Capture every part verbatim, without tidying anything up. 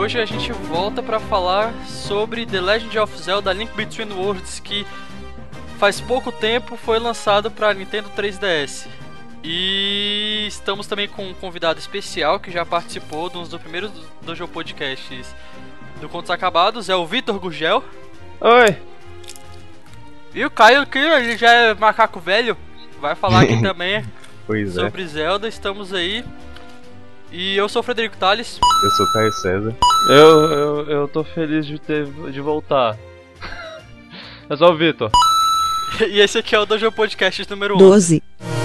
hoje a gente volta para falar sobre The Legend of Zelda: Link Between Worlds, que faz pouco tempo foi lançado para Nintendo três D S. E estamos também com um convidado especial que já participou de um dos primeiros Dojo Podcasts do Contos Acabados, é o Vitor Gurgel. Oi! E o Caio, que ele já é macaco velho, vai falar aqui também pois sobre é. Zelda. Estamos aí. E eu sou o Frederico Tales. Eu sou o Caio César. Eu, eu, eu tô feliz de, ter, de voltar. É só o Vitor. E esse aqui é o Dojo Podcast número um. doze.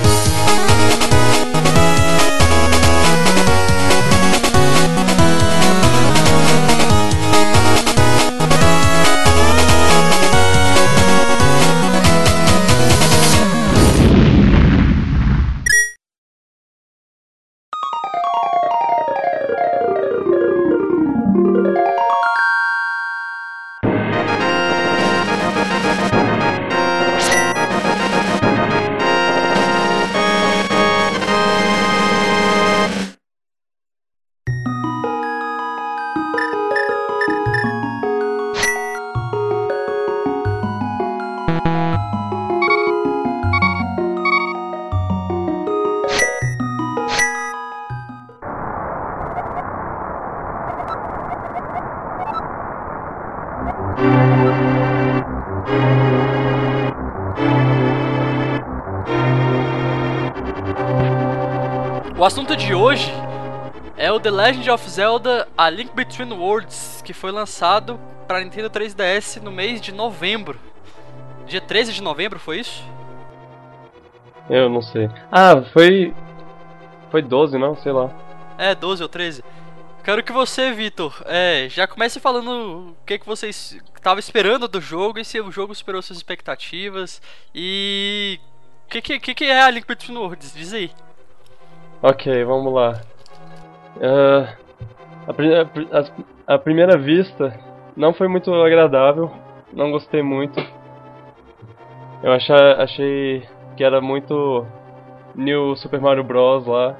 O assunto de hoje é o The Legend of Zelda: A Link Between Worlds, que foi lançado para Nintendo três D S no mês de novembro. Dia treze de novembro, foi isso? Eu não sei. Ah, foi... Foi doze, não? Sei lá. É, doze ou treze. Quero que você, Vitor, é, já comece falando o que, que você estava esperando do jogo e se o jogo superou suas expectativas. E... o que, que, que é a Link Between Worlds? Diz aí. Ok, vamos lá. Uh, a, pri- a, pri- as- a primeira vista não foi muito agradável. Não gostei muito. Eu achei, achei que era muito New Super Mario Bros. Lá.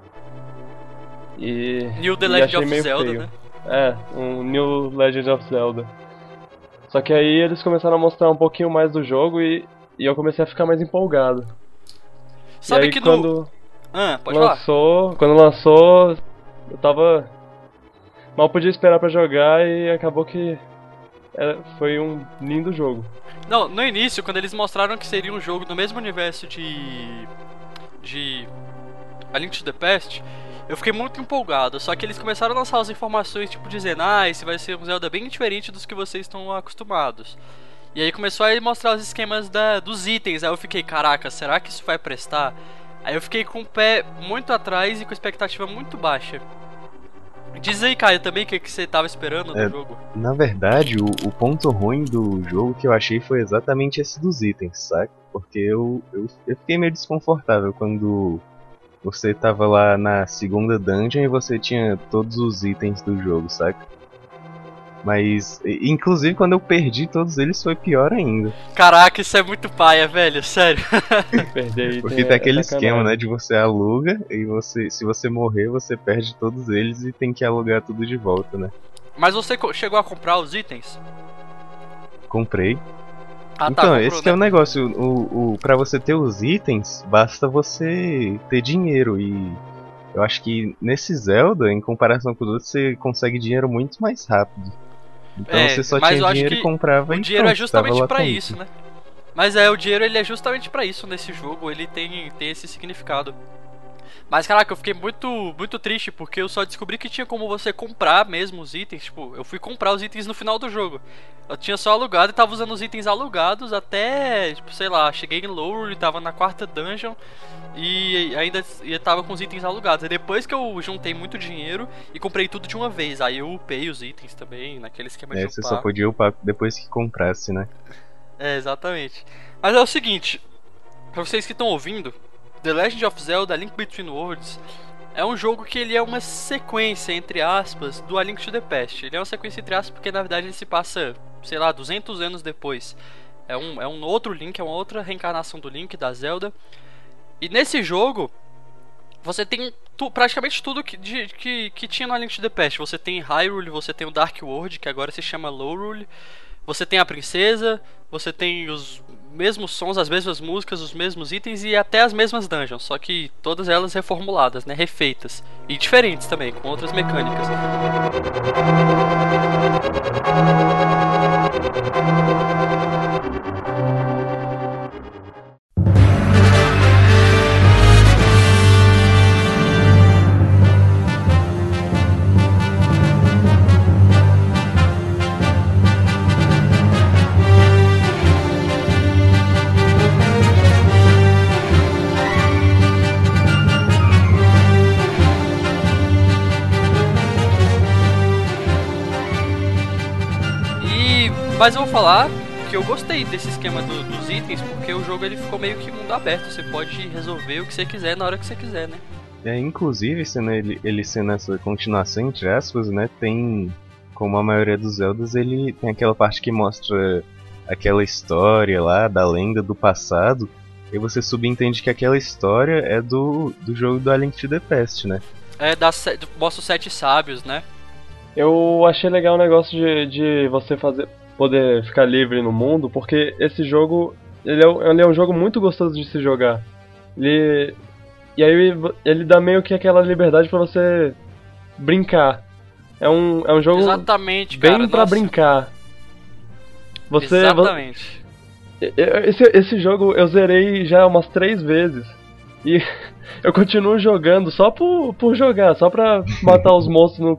E, New The e Legend achei of meio Zelda, feio. né? É, um New Legend of Zelda. Só que aí eles começaram a mostrar um pouquinho mais do jogo e, e eu comecei a ficar mais empolgado. Sabe e aí que quando... no... Ah, pode falar. lançou, quando lançou, eu tava... mal podia esperar pra jogar e acabou que era, foi um lindo jogo. Não, no início, quando eles mostraram que seria um jogo do mesmo universo de... de... A Link to the Past, eu fiquei muito empolgado. Só que eles começaram a lançar as informações, tipo, dizendo: ah, esse vai ser um Zelda bem diferente dos que vocês estão acostumados. E aí começou a mostrar os esquemas da, dos itens. Aí eu fiquei, caraca, será que isso vai prestar? Aí eu fiquei com o pé muito atrás e com a expectativa muito baixa. Diz aí, Caio, também o que, que você tava esperando do É, jogo. Na verdade, o, o ponto ruim do jogo que eu achei foi exatamente esse dos itens, saca? Porque eu, eu, eu fiquei meio desconfortável quando você tava lá na segunda dungeon e você tinha todos os itens do jogo, saca? Mas, e- inclusive, quando eu perdi todos eles foi pior ainda. Caraca, isso é muito paia, velho, sério. Perder item Porque é- tem é aquele sacanagem. esquema, né, de você aluga e você, se você morrer, você perde todos eles e tem que alugar tudo de volta, né? Mas você co- chegou a comprar os itens? Comprei. Ah, então, comprou, esse que é o né? negócio, o, o, pra você ter os itens, basta você ter dinheiro e eu acho que nesse Zelda, em comparação com os outros, você consegue dinheiro muito mais rápido. Então É, você só mas tinha eu acho dinheiro que e comprava O e dinheiro pronto, é justamente tava lá pra com isso, item. né? Mas é, o dinheiro ele é justamente pra isso nesse jogo, ele tem, tem esse significado. Mas caraca, eu fiquei muito, muito triste porque eu só descobri que tinha como você comprar mesmo os itens. Tipo, eu fui comprar os itens no final do jogo. Eu tinha só alugado e tava usando os itens alugados até, tipo, sei lá, cheguei em Lowry, tava na quarta dungeon e ainda e tava com os itens alugados. E depois que eu juntei muito dinheiro e comprei tudo de uma vez, aí eu upei os itens também, naquele esquema É, de você upar. só podia upar depois que comprasse, né? É, exatamente. Mas é o seguinte, pra vocês que estão ouvindo, The Legend of Zelda: A Link Between Worlds é um jogo que ele é uma sequência, entre aspas, do A Link to the Past. Ele é uma sequência entre aspas porque na verdade ele se passa, sei lá, duzentos anos depois. É um, é um outro Link, é uma outra reencarnação do Link, da Zelda. E nesse jogo, você tem tu, praticamente tudo que, de, que, que tinha no A Link to the Past. Você tem Hyrule, você tem o Dark World, que agora se chama Lorule. Você tem a princesa, você tem os mesmos sons, as mesmas músicas, os mesmos itens e até as mesmas dungeons. Só que todas elas reformuladas, né? Refeitas. E diferentes também, com outras mecânicas. Mas eu vou falar que eu gostei desse esquema do, dos itens, porque o jogo ele ficou meio que mundo aberto. Você pode resolver o que você quiser na hora que você quiser, né? É, inclusive, sendo ele, ele sendo essa continuação, entre aspas, né, tem, como a maioria dos Zeldas, ele tem aquela parte que mostra aquela história lá, da lenda do passado, e você subentende que aquela história é do, do jogo do A Link to the Past, né? É, da, mostra os sete sábios, né? Eu achei legal o negócio de, de você fazer, poder ficar livre no mundo, porque esse jogo, ele é, ele é um jogo muito gostoso de se jogar. Ele, e aí ele dá meio que aquela liberdade pra você brincar. É um, é um jogo Exatamente, bem cara, pra nossa. brincar. Você, Exatamente. Esse, esse jogo eu zerei já umas três vezes. E eu continuo jogando só por, por jogar, só pra matar os monstros no,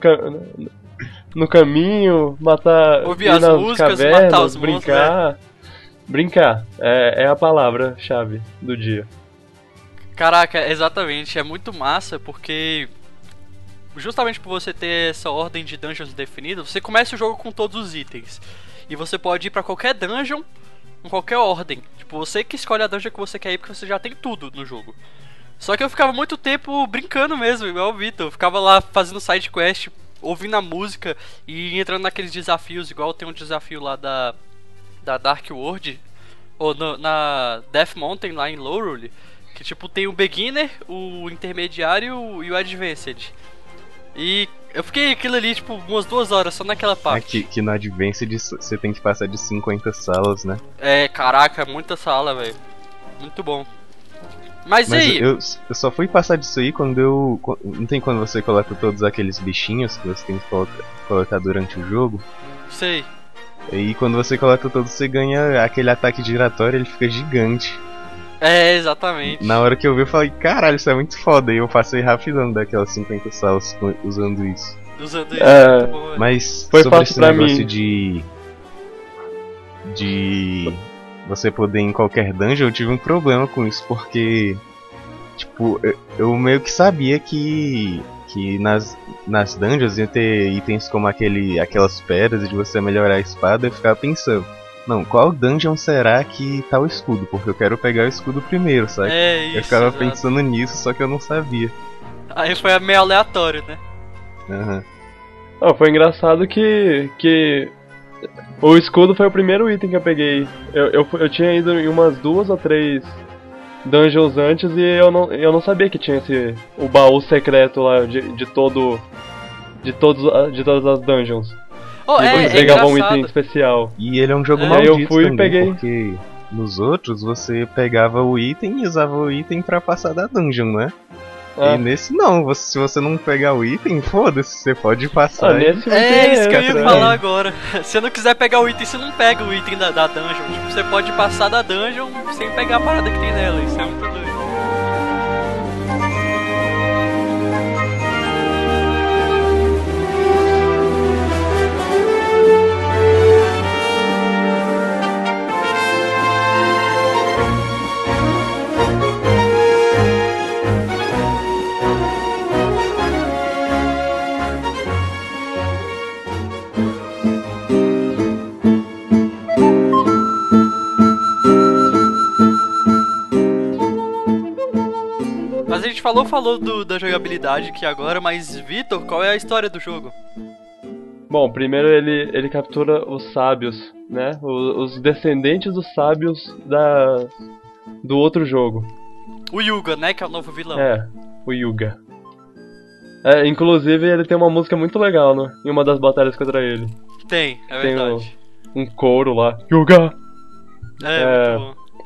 no caminho, matar, ouvir ir as nas músicas, cavernas, matar os brincar. monstros, né? Brincar, é, é a palavra-chave do dia. Caraca, exatamente, é muito massa porque justamente por você ter essa ordem de dungeons definida, você começa o jogo com todos os itens. E você pode ir pra qualquer dungeon com qualquer ordem. Tipo, você que escolhe a dungeon que você quer ir porque você já tem tudo no jogo. Só que eu ficava muito tempo brincando mesmo, igual o Vitor. Eu ficava lá fazendo side quest, ouvindo a música e entrando naqueles desafios, igual tem um desafio lá da, da Dark World, ou no, na Death Mountain lá em Lorule, que tipo tem o Beginner, o Intermediário e o Advanced. E eu fiquei aquilo ali, tipo, umas duas horas só naquela parte. É que, que no Advanced você tem que passar de cinquenta salas, né? É, caraca, muita sala, velho. Muito bom. Mas, Mas e aí? Eu, eu só fui passar disso aí quando eu... Não tem quando você coleta todos aqueles bichinhos que você tem que colocar, coletar durante o jogo? Sei. E quando você coleta todos, você ganha aquele ataque giratório, ele fica gigante. É, exatamente. Na hora que eu vi, eu falei, caralho, isso é muito foda. E eu passei rapidão daquelas cinquenta salas usando isso. Usando isso, É, muito bom, velho. Mas Foi sobre fácil esse pra negócio mim. de... De... Você poder ir em qualquer dungeon, eu tive um problema com isso, porque... Tipo, eu, eu meio que sabia que... Que nas, nas dungeons ia ter itens como aquele, aquelas pedras de você melhorar a espada. Eu ficava pensando, não, qual dungeon será que tá o escudo? Porque eu quero pegar o escudo primeiro, sabe? É isso. Eu ficava exato. pensando nisso, só que eu não sabia. Aí foi meio aleatório, né? Aham. Oh, foi engraçado que, que o escudo foi o primeiro item que eu peguei. Eu, eu, eu tinha ido em umas duas ou três dungeons antes e eu não, eu não sabia que tinha esse o baú secreto lá de, de todo de todos de todas as dungeons. Oh, E é, você é pegava um engraçado. item especial. E ele é um jogo É. maldito Eu fui e também, peguei. porque nos outros você pegava o item e usava o item pra passar da dungeon, né? Ah, E nesse não, você, se você não pegar o item, foda-se, você pode passar. ah, e- nesse não É tem isso que eu ia essa, falar né? agora. Se você não quiser pegar o item, você não pega o item da, da dungeon. Tipo, você pode passar da dungeon sem pegar a parada que tem nela. Isso é muito doido. Mas a gente falou, falou do, da jogabilidade aqui agora, mas Vitor, qual é a história do jogo? Bom, primeiro ele, ele captura os sábios, né? Os, os descendentes dos sábios da, do outro jogo. O Yuga, né? Que é o novo vilão. É. o Yuga. É, inclusive ele tem uma música muito legal, né? Em uma das batalhas contra ele. Tem, é Tem verdade. um, um coro lá. Yuga! É, É. muito bom.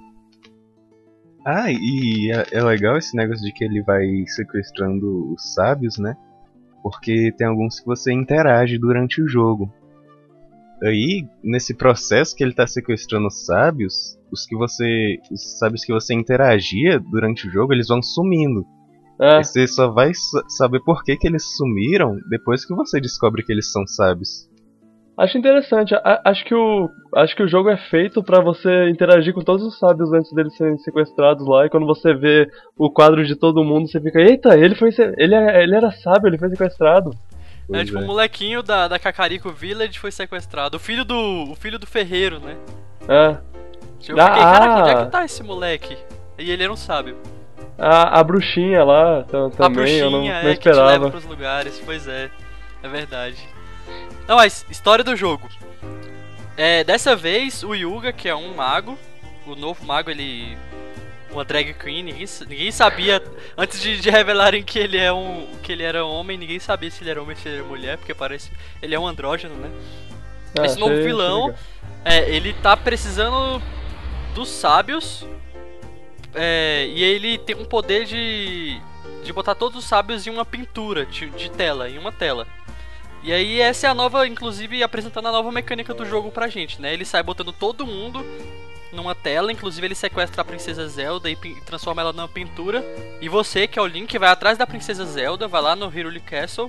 Ah, e é, é legal esse negócio de que ele vai sequestrando os sábios, né? Porque tem alguns que você interage durante o jogo. Aí, nesse processo que ele tá sequestrando os sábios, os que você. Os sábios que você interagia durante o jogo, eles vão sumindo. É, E você só vai sa- saber por que, que eles sumiram depois que você descobre que eles são sábios. acho interessante. A- acho que o acho que o jogo é feito pra você interagir com todos os sábios antes deles serem sequestrados lá. E quando você vê o quadro de todo mundo, você fica, eita, ele foi se- ele, é- ele era sábio, ele foi sequestrado. É Pois tipo, é. o molequinho da, da Kakariko Village foi sequestrado. O filho do. O filho do ferreiro, né? É. Eu fiquei, caraca, onde é Ah. que tá esse moleque? E ele era um sábio. A, a bruxinha lá tam- A também, bruxinha eu não, não é que te leva esperava. pros lugares, pois é. É verdade. Não, mas, história do jogo. É, dessa vez, o Yuga, que é um mago, o novo mago, ele... Uma drag queen, ninguém, ninguém sabia, antes de, de revelarem que ele, é um, que ele era homem, ninguém sabia se ele era homem ou se ele era mulher, porque parece... Ele é um andrógeno, né? Ah, Esse novo achei- vilão, achei é, ele tá precisando dos sábios, é, e ele tem um poder de, de botar todos os sábios em uma pintura de, de tela, em uma tela. E aí essa é a nova, inclusive apresentando a nova mecânica do jogo pra gente, né? Ele sai botando todo mundo numa tela, inclusive ele sequestra a princesa Zelda e pin- transforma ela numa pintura. E você, que é o Link, vai atrás da princesa Zelda, vai lá no Hyrule Castle,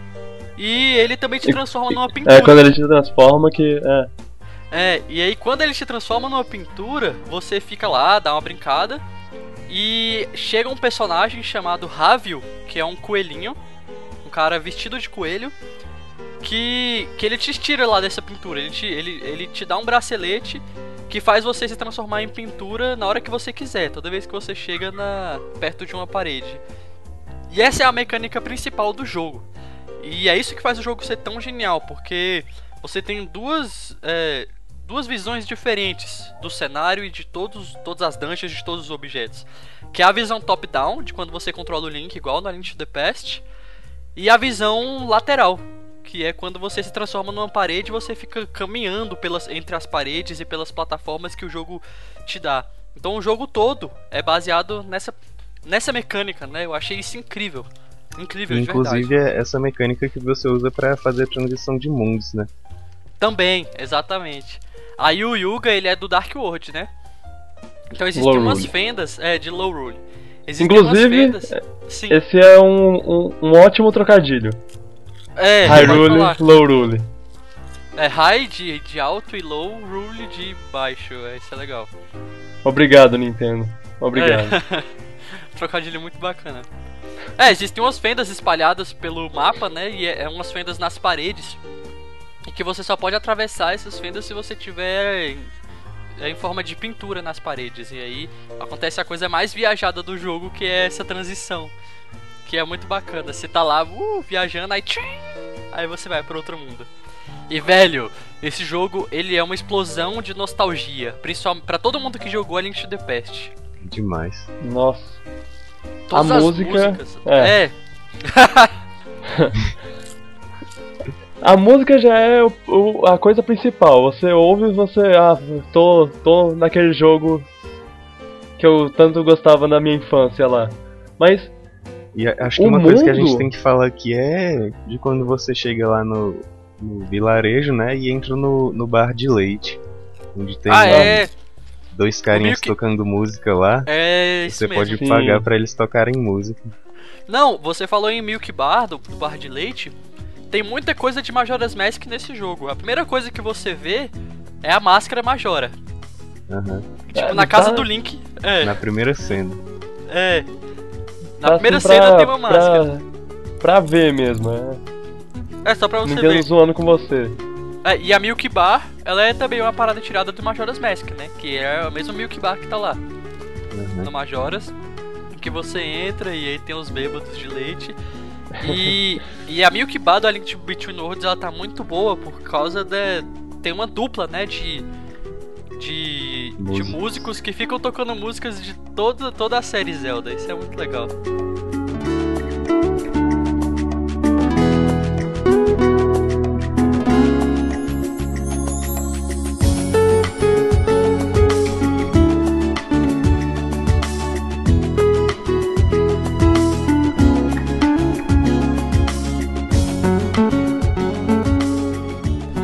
e ele também te transforma numa pintura. É, quando ele se transforma que... É, É, e aí quando ele te transforma numa pintura, você fica lá, dá uma brincada, e chega um personagem chamado Havil, que é um coelhinho, um cara vestido de coelho, que, que ele te tira lá dessa pintura, ele te, ele, ele te dá um bracelete que faz você se transformar em pintura na hora que você quiser, toda vez que você chega na, perto de uma parede. E essa é a mecânica principal do jogo. E é isso que faz o jogo ser tão genial, porque você tem duas, é, duas visões diferentes do cenário e de todos, todas as dungeons, de todos os objetos. Que é a visão top-down, de quando você controla o Link, igual na Link to the Past, e a visão lateral, que é quando você se transforma numa parede e você fica caminhando pelas, entre as paredes e pelas plataformas que o jogo te dá. Então o jogo todo é baseado nessa, nessa mecânica, né? Eu achei isso incrível. Incrível, de verdade. Inclusive é essa mecânica que você usa pra fazer a transição de mundos, né? Também, exatamente. Aí o Yuga, ele é do Dark World, né? Então existem Low umas Rule. fendas, é, de Low Rule. Existem umas inclusive, fendas, sim, esse é um, um, um ótimo trocadilho. é, pode Hyrule, falar. Low Rule. É High de, de alto e Low Rule de baixo, é, isso é legal. Obrigado, Nintendo. Obrigado. É. Trocadilho muito bacana. É, existem umas fendas espalhadas pelo mapa, né? E é, é umas fendas nas paredes. E que você só pode atravessar essas fendas se você tiver em, é, em forma de pintura nas paredes. E aí acontece a coisa mais viajada do jogo, que é essa transição. Que é muito bacana. Você tá lá, uh, viajando, aí tchim, aí você vai para outro mundo. E velho, esse jogo ele é uma explosão de nostalgia, principalmente para todo mundo que jogou A Link to the Past. Demais. Nossa. Todas A as música, músicas. é. é. A música já é o, o- a coisa principal. Você ouve e você... Ah, tô, tô naquele jogo que eu tanto gostava na minha infância lá. Mas, E a- acho que O uma coisa que a gente mundo- tem que falar aqui é de quando você chega lá no, no vilarejo, né? E entra no, no bar de leite. Onde tem Ah, é. dois carinhas Milk- tocando música lá. É isso Você mesmo. pode Sim. pagar pra eles tocarem música. Não, você falou em Milk Bar, do, do bar de leite. Tem muita coisa de Majora's Mask nesse jogo. A primeira coisa que você vê é a máscara Majora. Aham. Tipo, É, na casa tá- do Link. É, Na primeira cena. é. Na tá primeira assim cena pra- tem uma máscara. Pra, pra ver mesmo, é. É só pra você Nintendo ver. zoando com você. É, e a Milk Bar, ela é também uma parada tirada do Majora's Mask, né? Que é o mesmo Milk Bar que tá lá Aham. no Majora's. Que você entra e aí tem os bêbados de leite. E, e a Milk Bar do A Link Between Worlds, ela tá muito boa por causa de... Tem uma dupla, né, de... De, de Músicos. músicos que ficam tocando músicas de toda, toda a série Zelda. Isso é muito legal.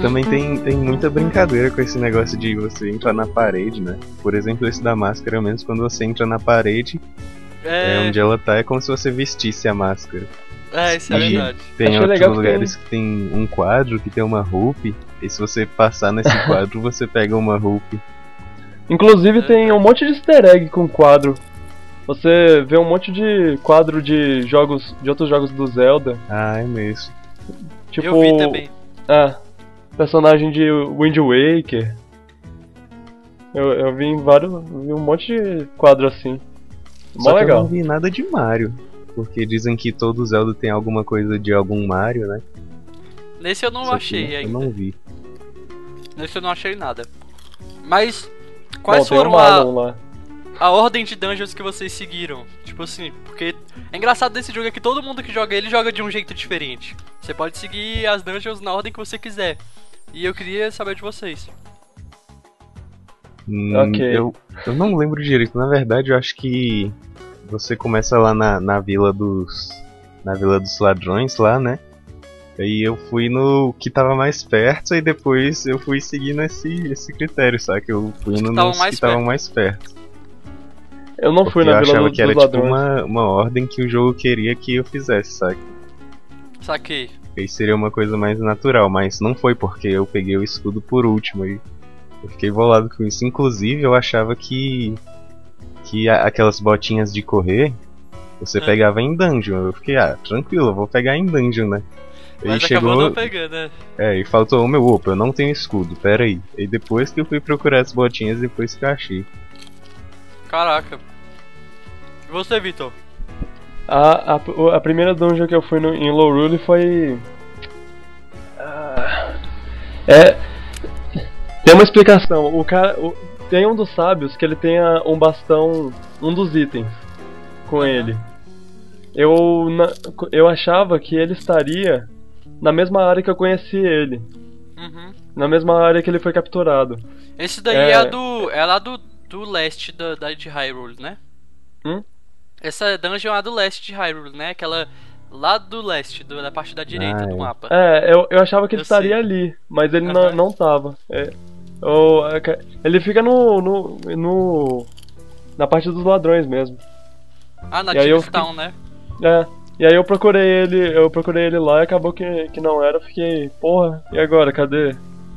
também tem, tem muita brincadeira com esse negócio de você entrar na parede, né? Por exemplo, esse da máscara mesmo, quando você entra na parede, é, É, onde ela tá, é como se você vestisse a máscara. é, isso é E verdade. tem Achei outros legal que lugares que tem um quadro que tem uma roupa, e se você passar nesse quadro, você pega uma roupa. Inclusive tem um monte de easter egg com quadro. Você vê um monte de quadro de jogos, de outros jogos do Zelda. Ah, é mesmo. Tipo, Eu vi também. Ah, personagem de Wind Waker. Eu, eu vi em vários. Vi um monte de quadro assim. Mó Só que eu legal. não vi nada de Mario. Porque dizem que todo Zelda tem alguma coisa de algum Mario, né? Nesse eu não Só que achei eu ainda. não vi. Nesse eu não achei nada. Mas, quais Bom, tem o foram a, Malon lá. a ordem de dungeons que vocês seguiram? Tipo assim, porque é engraçado desse jogo é que todo mundo que joga ele joga de um jeito diferente. Você pode seguir as dungeons na ordem que você quiser. E eu queria saber de vocês. Hum, Ok. eu, eu não lembro direito. Na verdade, eu acho que você começa lá na, na vila dos. Na vila dos ladrões lá, né? Aí eu fui no que tava mais perto e depois eu fui seguindo esse, esse critério, sabe? Que eu fui Os que no, tavam nos mais que estavam perto. mais perto. Eu não fui Porque na eu Vila achava do, que era dos tipo Ladrões. uma, uma ordem que o jogo queria que eu fizesse, sabe? Saquei. Aí seria uma coisa mais natural, mas não foi porque eu peguei o escudo por último e eu fiquei bolado com isso. Inclusive eu achava que que a- aquelas botinhas de correr você É. pegava em dungeon. Eu fiquei, ah, tranquilo, eu vou pegar em dungeon, né? Aí Mas chegou, acabou não pegando, né? é, e faltou o meu, opa, eu não tenho escudo, pera aí. Aí depois que eu fui procurar as botinhas, depois que eu achei. Caraca. E você, Vitor? A, a, o- a primeira dungeon que eu fui no, em Lorule foi. Ah, é. Tem uma explicação. O cara. o- tem um dos sábios que ele tem a- um bastão. Um dos itens com Aham. ele. Eu, na- eu achava que ele estaria na mesma área que eu conheci ele. Uhum. Na mesma área que ele foi capturado. Esse daí É. é, a do. É lá do, do leste da, da de Hyrule, né? Hum? Essa dungeon é a do leste de Hyrule, né? Aquela lá do leste, do- da parte da direita Ah, do é. mapa. É, eu, eu achava que ele Eu estaria sei. ali, mas ele Aham. não, não tava. É, o- é que- ele fica no, no, no. na parte dos ladrões mesmo. Ah, na E aí eu Thieves Town, né? É. E aí eu procurei ele, eu procurei ele lá e acabou que, que não era, eu fiquei, porra, e agora, cadê?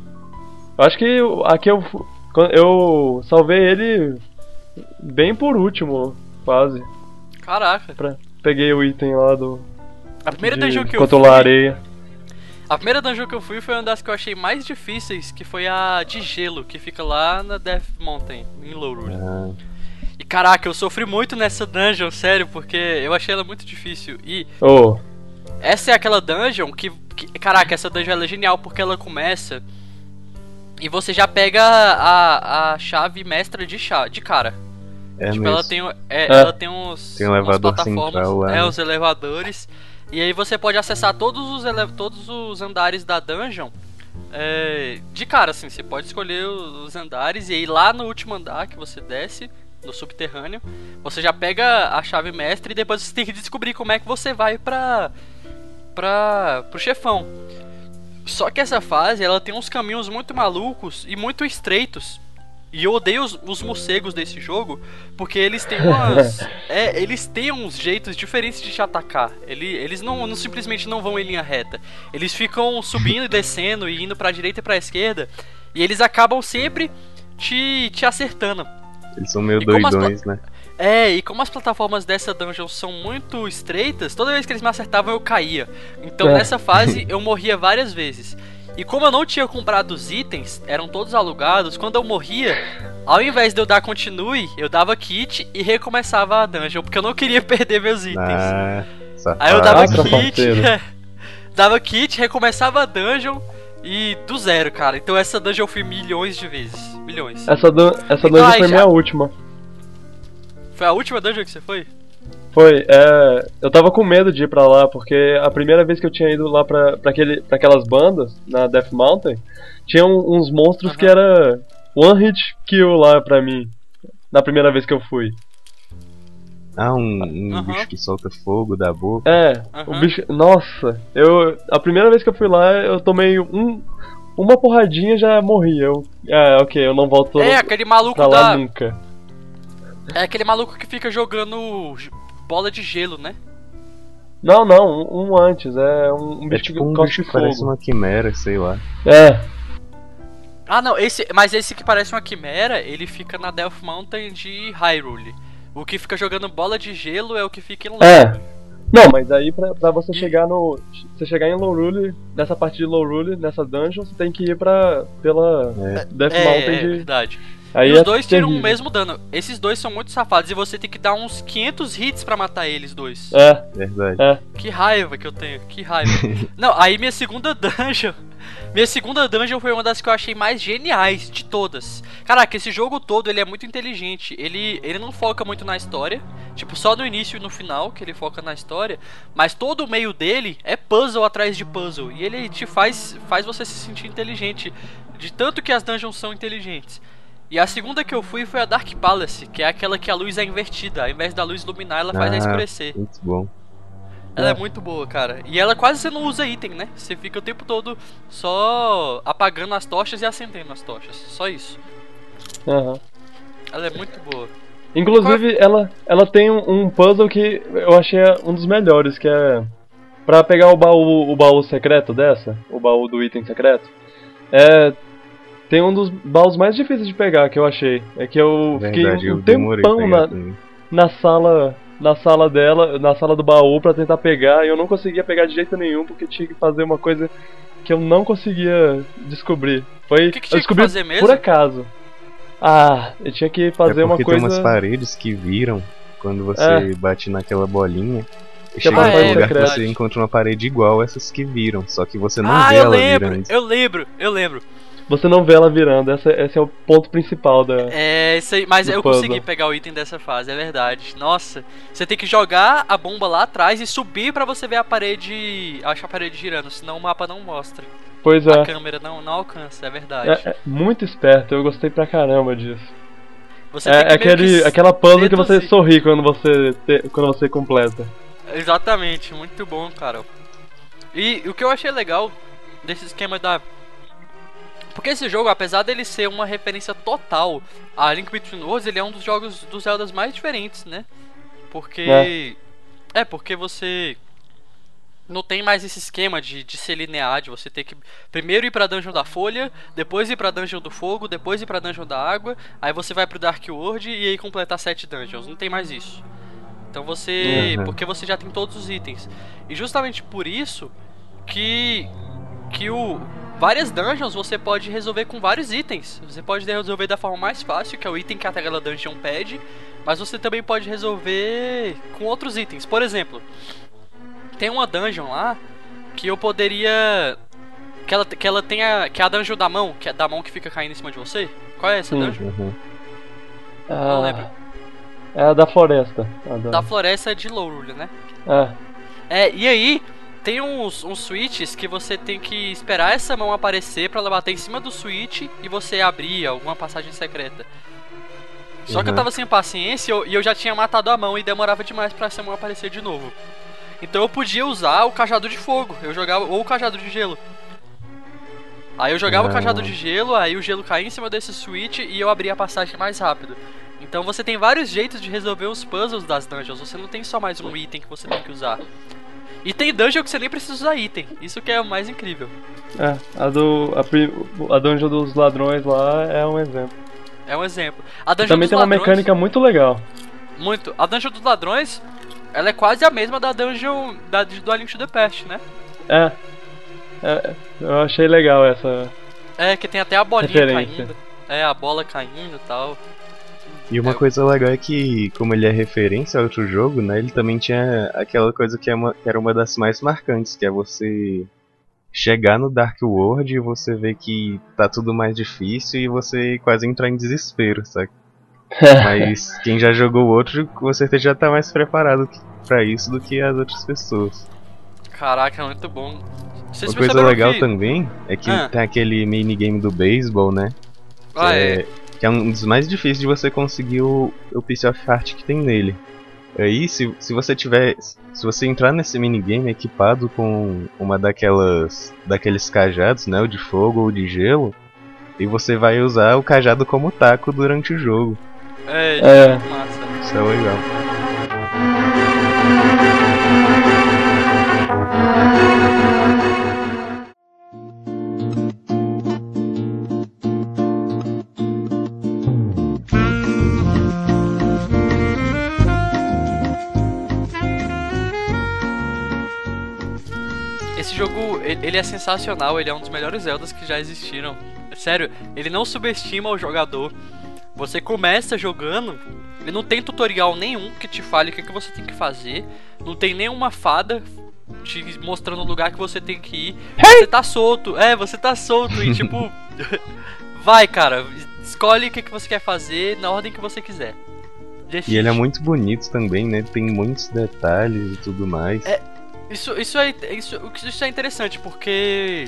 Eu acho que eu- aqui eu fu- quando eu salvei ele bem por último, quase. Caraca. Pra, peguei o item lá do. A primeira de dungeon que eu controlar a fui. areia. A primeira dungeon que eu fui foi uma das que eu achei mais difíceis, que foi a de gelo, que fica lá na Death Mountain, em Lorule. Ah, E caraca, eu sofri muito nessa dungeon, sério, porque eu achei ela muito difícil. E Oh, essa é aquela dungeon que, que- Caraca, essa dungeon ela é genial porque ela começa e você já pega a, a chave mestra de, chá, de cara. é Tipo, mesmo. ela tem, é, É. ela tem uns, Tem um umas elevador plataformas, central lá, é, né? os elevadores. E aí você pode acessar todos os, ele- todos os andares da dungeon é, de cara, assim. Você pode escolher os os andares e aí lá no último andar que você desce, no subterrâneo, você já pega a chave mestra e depois você tem que descobrir como é que você vai pra, pra, pro chefão. Só que essa fase, ela tem uns caminhos muito malucos e muito estreitos. E eu odeio os, os morcegos desse jogo, porque eles têm umas. É, eles têm uns jeitos diferentes de te atacar. Ele, eles não, não simplesmente não vão em linha reta. Eles ficam subindo e descendo e indo pra direita e pra esquerda. E eles acabam sempre te, te acertando. Eles são meio E como as doidões, né? É, e como as plataformas dessa dungeon são muito estreitas, toda vez que eles me acertavam eu caía. Então É. nessa fase eu morria várias vezes. E como eu não tinha comprado os itens, eram todos alugados, quando eu morria, ao invés de eu dar continue, eu dava kit e recomeçava a dungeon, porque eu não queria perder meus itens. Ah, safado. Aí eu dava Nossa, kit, parceiro. dava kit, recomeçava a dungeon e do zero, cara. Então essa dungeon eu fui milhões de vezes. Milhões. essa, dun essa Então, dungeon aí foi já- minha última. Foi a última dungeon que você foi? Foi, é. Eu tava com medo de ir pra lá, porque a primeira vez que eu tinha ido lá pra, pra, aquele, pra aquelas bandas, na Death Mountain, tinha um- uns monstros Aham. que era one hit kill lá pra mim. Na primeira vez que eu fui. Ah, um, um Aham. bicho que solta fogo da boca. É, Aham. o bicho. Nossa, eu. A primeira vez que eu fui lá, eu tomei um. uma porradinha já morria. Eu, ah, ok, eu não volto É, aquele maluco pra lá da... nunca. É aquele maluco que fica jogando bola de gelo, né? Não, não, um, um antes, é um, um É bicho tipo um que bicho cospe que parece fogo. uma quimera, sei lá. É, Ah, não, esse, mas esse que parece uma quimera, ele fica na Death Mountain de Hyrule. O que fica jogando bola de gelo é o que fica em é. Lorule. Não, mas aí pra, pra você E- chegar no. Você chegar em Lorule, nessa parte de Lorule, nessa dungeon, você tem que ir pra. pela É. Death É, Mountain é de. verdade. Aí E os é dois tiram o terrível. mesmo dano. Esses dois são muito safados e você tem que dar uns quinhentos hits pra matar eles dois. É, Verdade. é. Que raiva que eu tenho, que raiva. Não, aí minha segunda dungeon. Minha segunda dungeon foi uma das que eu achei mais geniais de todas. Caraca, esse jogo todo ele é muito inteligente. Ele, ele não foca muito na história. Tipo, só no início e no final que ele foca na história. Mas todo o meio dele é puzzle atrás de puzzle. E ele te faz, faz você se sentir inteligente. De tanto que as dungeons são inteligentes. E a segunda que eu fui foi a Dark Palace, que é aquela que a luz é invertida. Ao invés da luz iluminar, ela faz ela Ah, escurecer. Muito bom. Ela é É. muito boa, cara. E ela quase você não usa item, né? Você fica o tempo todo só apagando as tochas e acendendo as tochas. Só isso. Aham. Ela é muito boa. Inclusive, ela, ela tem um, um puzzle que eu achei um dos melhores, que é. Pra pegar o baú, o baú secreto dessa, o baú do item secreto, é. Tem um dos baús mais difíceis de pegar que eu achei. É que eu Verdade, fiquei eu um demorei tempão pra pegar na, também. na sala. Na sala dela, na sala do baú pra tentar pegar, e eu não conseguia pegar de jeito nenhum porque tinha que fazer uma coisa que eu não conseguia descobrir. Foi O que que eu tinha que descobri fazer mesmo? por acaso. Ah, eu tinha que fazer é uma porque coisa. tem umas paredes que viram quando você É. bate naquela bolinha. E Que é chega passagem num lugar que secreta. você encontra uma parede igual essas que viram, só que você não Ah, vê eu ela lembro, virando. eu lembro, eu lembro. Você não vê ela virando, essa, esse é o ponto principal da. É, isso aí, mas Do eu puzzle. consegui pegar o item dessa fase, é verdade. Nossa, você tem que jogar a bomba lá atrás e subir pra você ver a parede. Acho a parede girando, senão o mapa não mostra. Pois A é. câmera não, não alcança, é verdade. É, é muito esperto, eu gostei pra caramba disso. Você É, tem que meio aquele, que aquela puzzle que você deduzir. sorri quando você, te- quando você completa. Exatamente, muito bom, cara. E o que eu achei legal desse esquema da. Porque esse jogo, apesar dele ser uma referência total a Link Between Worlds, ele é um dos jogos dos Zeldas mais diferentes, né? Porque. É, porque você. Não tem mais esse esquema de, de ser linear, de você ter que primeiro ir pra Dungeon da Folha, depois ir pra Dungeon do Fogo, depois ir pra Dungeon da Água, aí você vai pro Dark World e aí completar sete dungeons. Não tem mais isso. Então você. Uhum. Porque você já tem todos os itens. E justamente por isso que. Que o. Várias dungeons você pode resolver com vários itens. Você pode resolver da forma mais fácil, que é o item que aquela dungeon pede. Mas você também pode resolver com outros itens. Por exemplo, tem uma dungeon lá que eu poderia. Que ela, que ela tem a. Que é a dungeon da mão, que é da mão que fica caindo em cima de você. Qual é essa Sim. dungeon? Uhum. Não lembro. É a da floresta. A da... Da floresta de Lorule, né? É. É, e aí tem uns, uns switches que você tem que esperar essa mão aparecer pra ela bater em cima do switch e você abrir alguma passagem secreta. Só que eu Uhum. tava sem paciência e eu, e eu já tinha matado a mão e demorava demais pra essa mão aparecer de novo. Então eu podia usar o cajado de fogo, eu jogava ou o cajado de gelo. Aí eu jogava o Ah. cajado de gelo, aí o gelo caía em cima desse switch e eu abria a passagem mais rápido. Então você tem vários jeitos de resolver os puzzles das dungeons, você não tem só mais um item que você tem que usar. E tem dungeon que você nem precisa usar item, isso que é o mais incrível. É. A do. A, pri- a dungeon dos ladrões lá é um exemplo. É um exemplo. A dungeon Também dos tem uma ladrões, mecânica muito legal. Muito. A dungeon dos ladrões, ela é quase a mesma da dungeon da, do A Link to the Past, né? É. É, eu achei legal essa. É, que tem até a bolinha Referência. caindo. É, a bola caindo e tal. E uma É. coisa legal é que, como ele é referência a outro jogo, né, ele também tinha aquela coisa que, é uma, que era uma das mais marcantes, que é você chegar no Dark World e você ver que tá tudo mais difícil e você quase entrar em desespero, sabe? Mas quem já jogou o outro, com certeza já tá mais preparado que- pra isso do que as outras pessoas. Caraca, é muito bom. Não sei Uma se coisa você legal que... também é que Ah. tem aquele minigame do beisebol, né? Ah, é. Que é um dos mais difíceis de você conseguir o, o piece of art que tem nele. Aí, se, se você tiver. Se você entrar nesse minigame equipado com uma daquelas. daqueles cajados, né? O de fogo ou de gelo, e você vai usar o cajado como taco durante o jogo. É, É. massa. Isso é legal. Esse jogo, ele ele é sensacional, ele é um dos melhores Zeldas que já existiram. Sério, ele não subestima o jogador. Você começa jogando, ele não tem tutorial nenhum que te fale o que, que você tem que fazer. Não tem nenhuma fada te mostrando o lugar que você tem que ir. Você tá solto, é, você tá solto e tipo... vai, cara, escolhe o que, que você quer fazer na ordem que você quiser. E ele é muito bonito também, né? Tem muitos detalhes e tudo mais. É, isso, isso, é, isso, isso é interessante, porque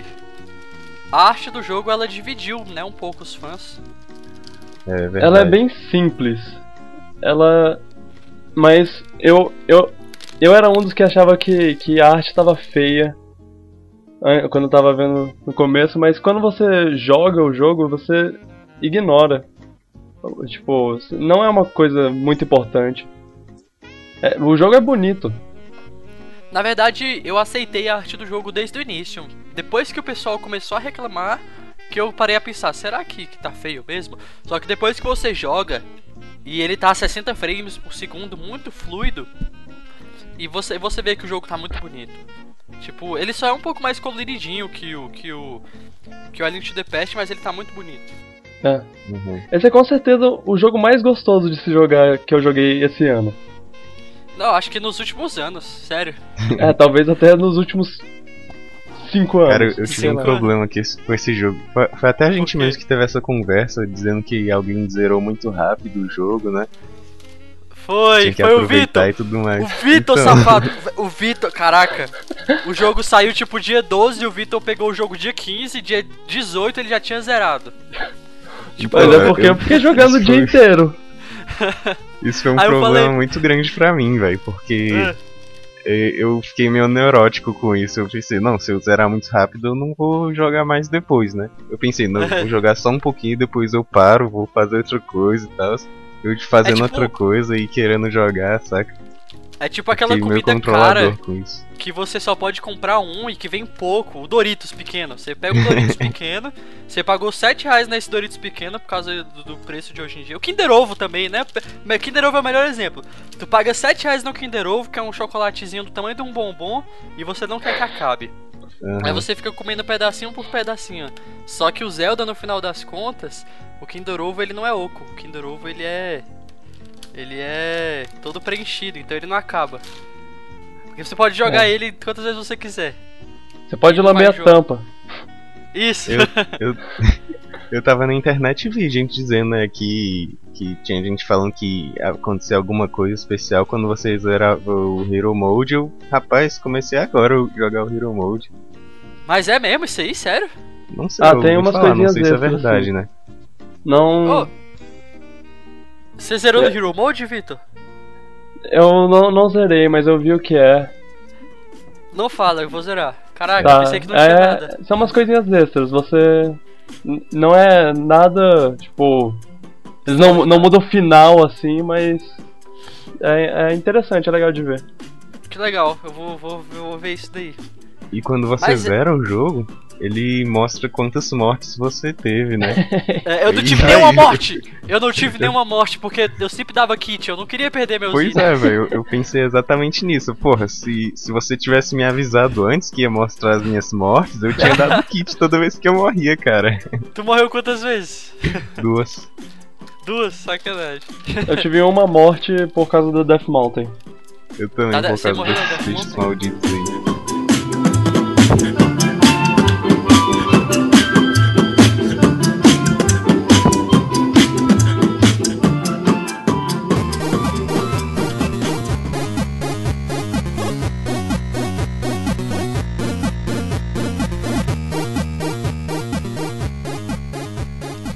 a arte do jogo, ela dividiu, né, um pouco os fãs. É verdade. Ela é bem simples. Ela... Mas eu, eu, eu era um dos que achava que, que a arte estava feia an- quando eu tava vendo no começo, mas quando você joga o jogo, você ignora. Tipo, não é uma coisa muito importante. É, o jogo é bonito. Na verdade, eu aceitei a arte do jogo desde o início. Depois que o pessoal começou a reclamar, que eu parei a pensar, será que, que tá feio mesmo? Só que depois que você joga, e ele tá a sessenta frames por segundo, muito fluido, e você, você vê que o jogo tá muito bonito. Tipo, ele só é um pouco mais coloridinho que o que o que o A Link to the Past, mas ele tá muito bonito. É. Uhum. Esse é com certeza o jogo mais gostoso de se jogar que eu joguei esse ano. Não, acho que nos últimos anos, sério. É, talvez até nos últimos cinco anos. Cara, eu, eu tive sei um lá. problema aqui com esse jogo. Foi, foi até a gente Por quê? mesmo que teve essa conversa, dizendo que alguém zerou muito rápido o jogo, né? Foi, Tinha que foi o aproveitar Vitor. e tudo mais. O Vitor, Então, safado. O Vitor, caraca. O jogo saiu tipo dia doze e o Vitor pegou o jogo dia quinze, dia dezoito ele já tinha zerado. Tipo, mas é porque eu fiquei jogando o dia inteiro. Isso foi um Aí eu problema falei- muito grande pra mim, velho, porque É. eh, eu fiquei meio neurótico com isso. Eu pensei, não, se eu zerar muito rápido, eu não vou jogar mais depois, né? Eu pensei, não, eu vou jogar só um pouquinho, depois eu paro, vou fazer outra coisa e tal. Eu fazendo tipo- outra coisa e querendo jogar, saca? É tipo aquela Fiquei meio comida controlador cara com isso. que você só pode comprar um e que vem pouco. O Doritos pequeno. Você pega o Doritos pequeno, você pagou sete reais nesse Doritos pequeno por causa do, do preço de hoje em dia. O Kinder Ovo também, né? Pe- Kinder Ovo é o melhor exemplo. Tu paga sete reais no Kinder Ovo, que é um chocolatezinho do tamanho de um bombom, e você não quer que acabe. Aham. Aí você fica comendo pedacinho por pedacinho. Só que o Zelda, no final das contas, o Kinder Ovo ele não é oco. O Kinder Ovo ele é. Ele é todo preenchido, então ele não acaba. Porque você pode jogar É. ele quantas vezes você quiser. Você pode Não lamber vai a jogar. tampa. Isso! Eu, eu, eu tava na internet e vi gente dizendo, né, que, que tinha gente falando que acontecia alguma coisa especial quando você zerava o Hero Mode. Eu, rapaz, comecei agora a jogar o Hero Mode. Mas é mesmo isso aí, sério? Não sei, Ah, eu tem ouvi umas falar, não coisinhas sei se é extras, verdade, assim. né? Não. Ô, você zerou É. no Hero Mode, Vitor? Eu não, não zerei, mas eu vi o que é. Não fala, eu vou zerar. Caraca, eu Tá. pensei que não tinha É, nada. são umas coisinhas extras. Você. n- Não é nada, tipo. Eles não, não mudam o final assim, mas. É, é interessante, é legal de ver. Que legal, eu vou, vou, eu vou ver isso daí. E quando você Mas é- zera o jogo, ele mostra quantas mortes você teve, né? É, eu não Aí- tive nenhuma aí- morte! Eu não tive nenhuma morte, porque eu sempre dava kit, eu não queria perder meus Pois itens. é, velho, eu, eu pensei exatamente nisso. Porra, se, se você tivesse me avisado antes que ia mostrar as minhas mortes, eu tinha dado kit toda vez que eu morria, cara. Tu morreu quantas vezes? Duas. Duas, sacanagem. Eu tive uma morte por causa do Death Mountain. Eu também, Nada, por você causa morreu desses dessa bichos montanha? malditos aí.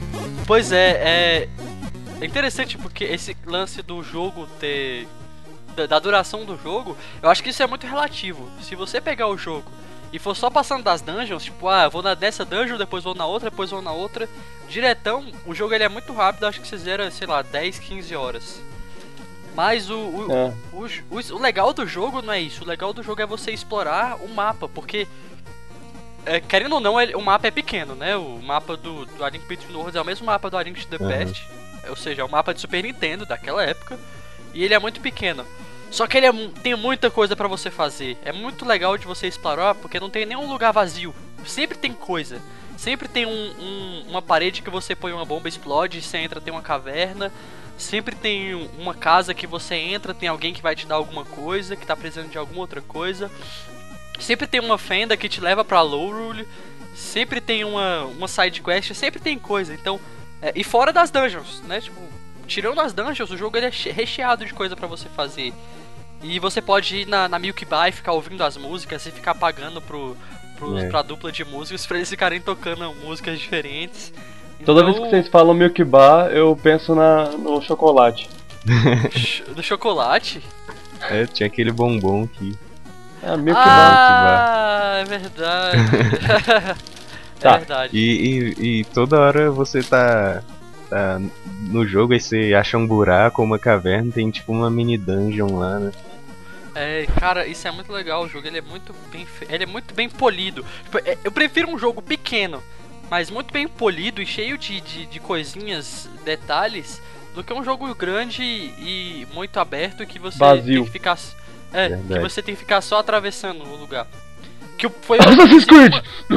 Pois é, é. É interessante porque esse lance do jogo ter da, da duração do jogo, eu acho que isso é muito relativo. Se você pegar o jogo e for só passando das dungeons, tipo, ah, eu vou na, nessa dungeon, depois vou na outra, depois vou na outra, diretão, o jogo ele é muito rápido, acho que você zera, sei lá, dez, quinze horas. Mas o, o, É. o, o, o legal do jogo não é isso, o legal do jogo é você explorar o mapa, porque, é, querendo ou não, ele, o mapa é pequeno, né? O mapa do, do A Link Between Worlds é o mesmo mapa do A Link to the Uhum. Past, ou seja, é o mapa de Super Nintendo daquela época, e ele é muito pequeno. Só que ele é, tem muita coisa pra você fazer. É muito legal de você explorar, porque não tem nenhum lugar vazio. Sempre tem coisa. Sempre tem um, um, uma parede que você põe uma bomba e explode, você entra, tem uma caverna. Sempre tem uma casa que você entra, tem alguém que vai te dar alguma coisa, que tá precisando de alguma outra coisa. Sempre tem uma fenda que te leva pra Lorule. Sempre tem uma, uma side quest, sempre tem coisa. Então, é, e fora das dungeons, né? Tipo, tirando as dungeons, o jogo ele é recheado de coisa pra você fazer. E você pode ir na, na Milk Bar e ficar ouvindo as músicas e ficar pagando pro, pros, É. pra dupla de músicos pra eles ficarem tocando músicas diferentes. Toda Então, vez que vocês falam Milk Bar, eu penso na, no chocolate. ch- do chocolate? É, tinha aquele bombom que. Ah, Milk Bar. Ah, é verdade. é Tá. verdade. E, e, e toda hora você tá, tá no jogo e você acha um buraco ou uma caverna, tem tipo uma mini dungeon lá, né? É, cara, isso é muito legal, o jogo ele é muito bem fe... ele é muito bem polido. Tipo, é, eu prefiro um jogo pequeno, mas muito bem polido e cheio de, de, de coisinhas, detalhes, do que um jogo grande e muito aberto que você Vazio. tem que ficar. É, que Verdade. você tem que ficar só atravessando o lugar. Que o- foi Assassin's Creed!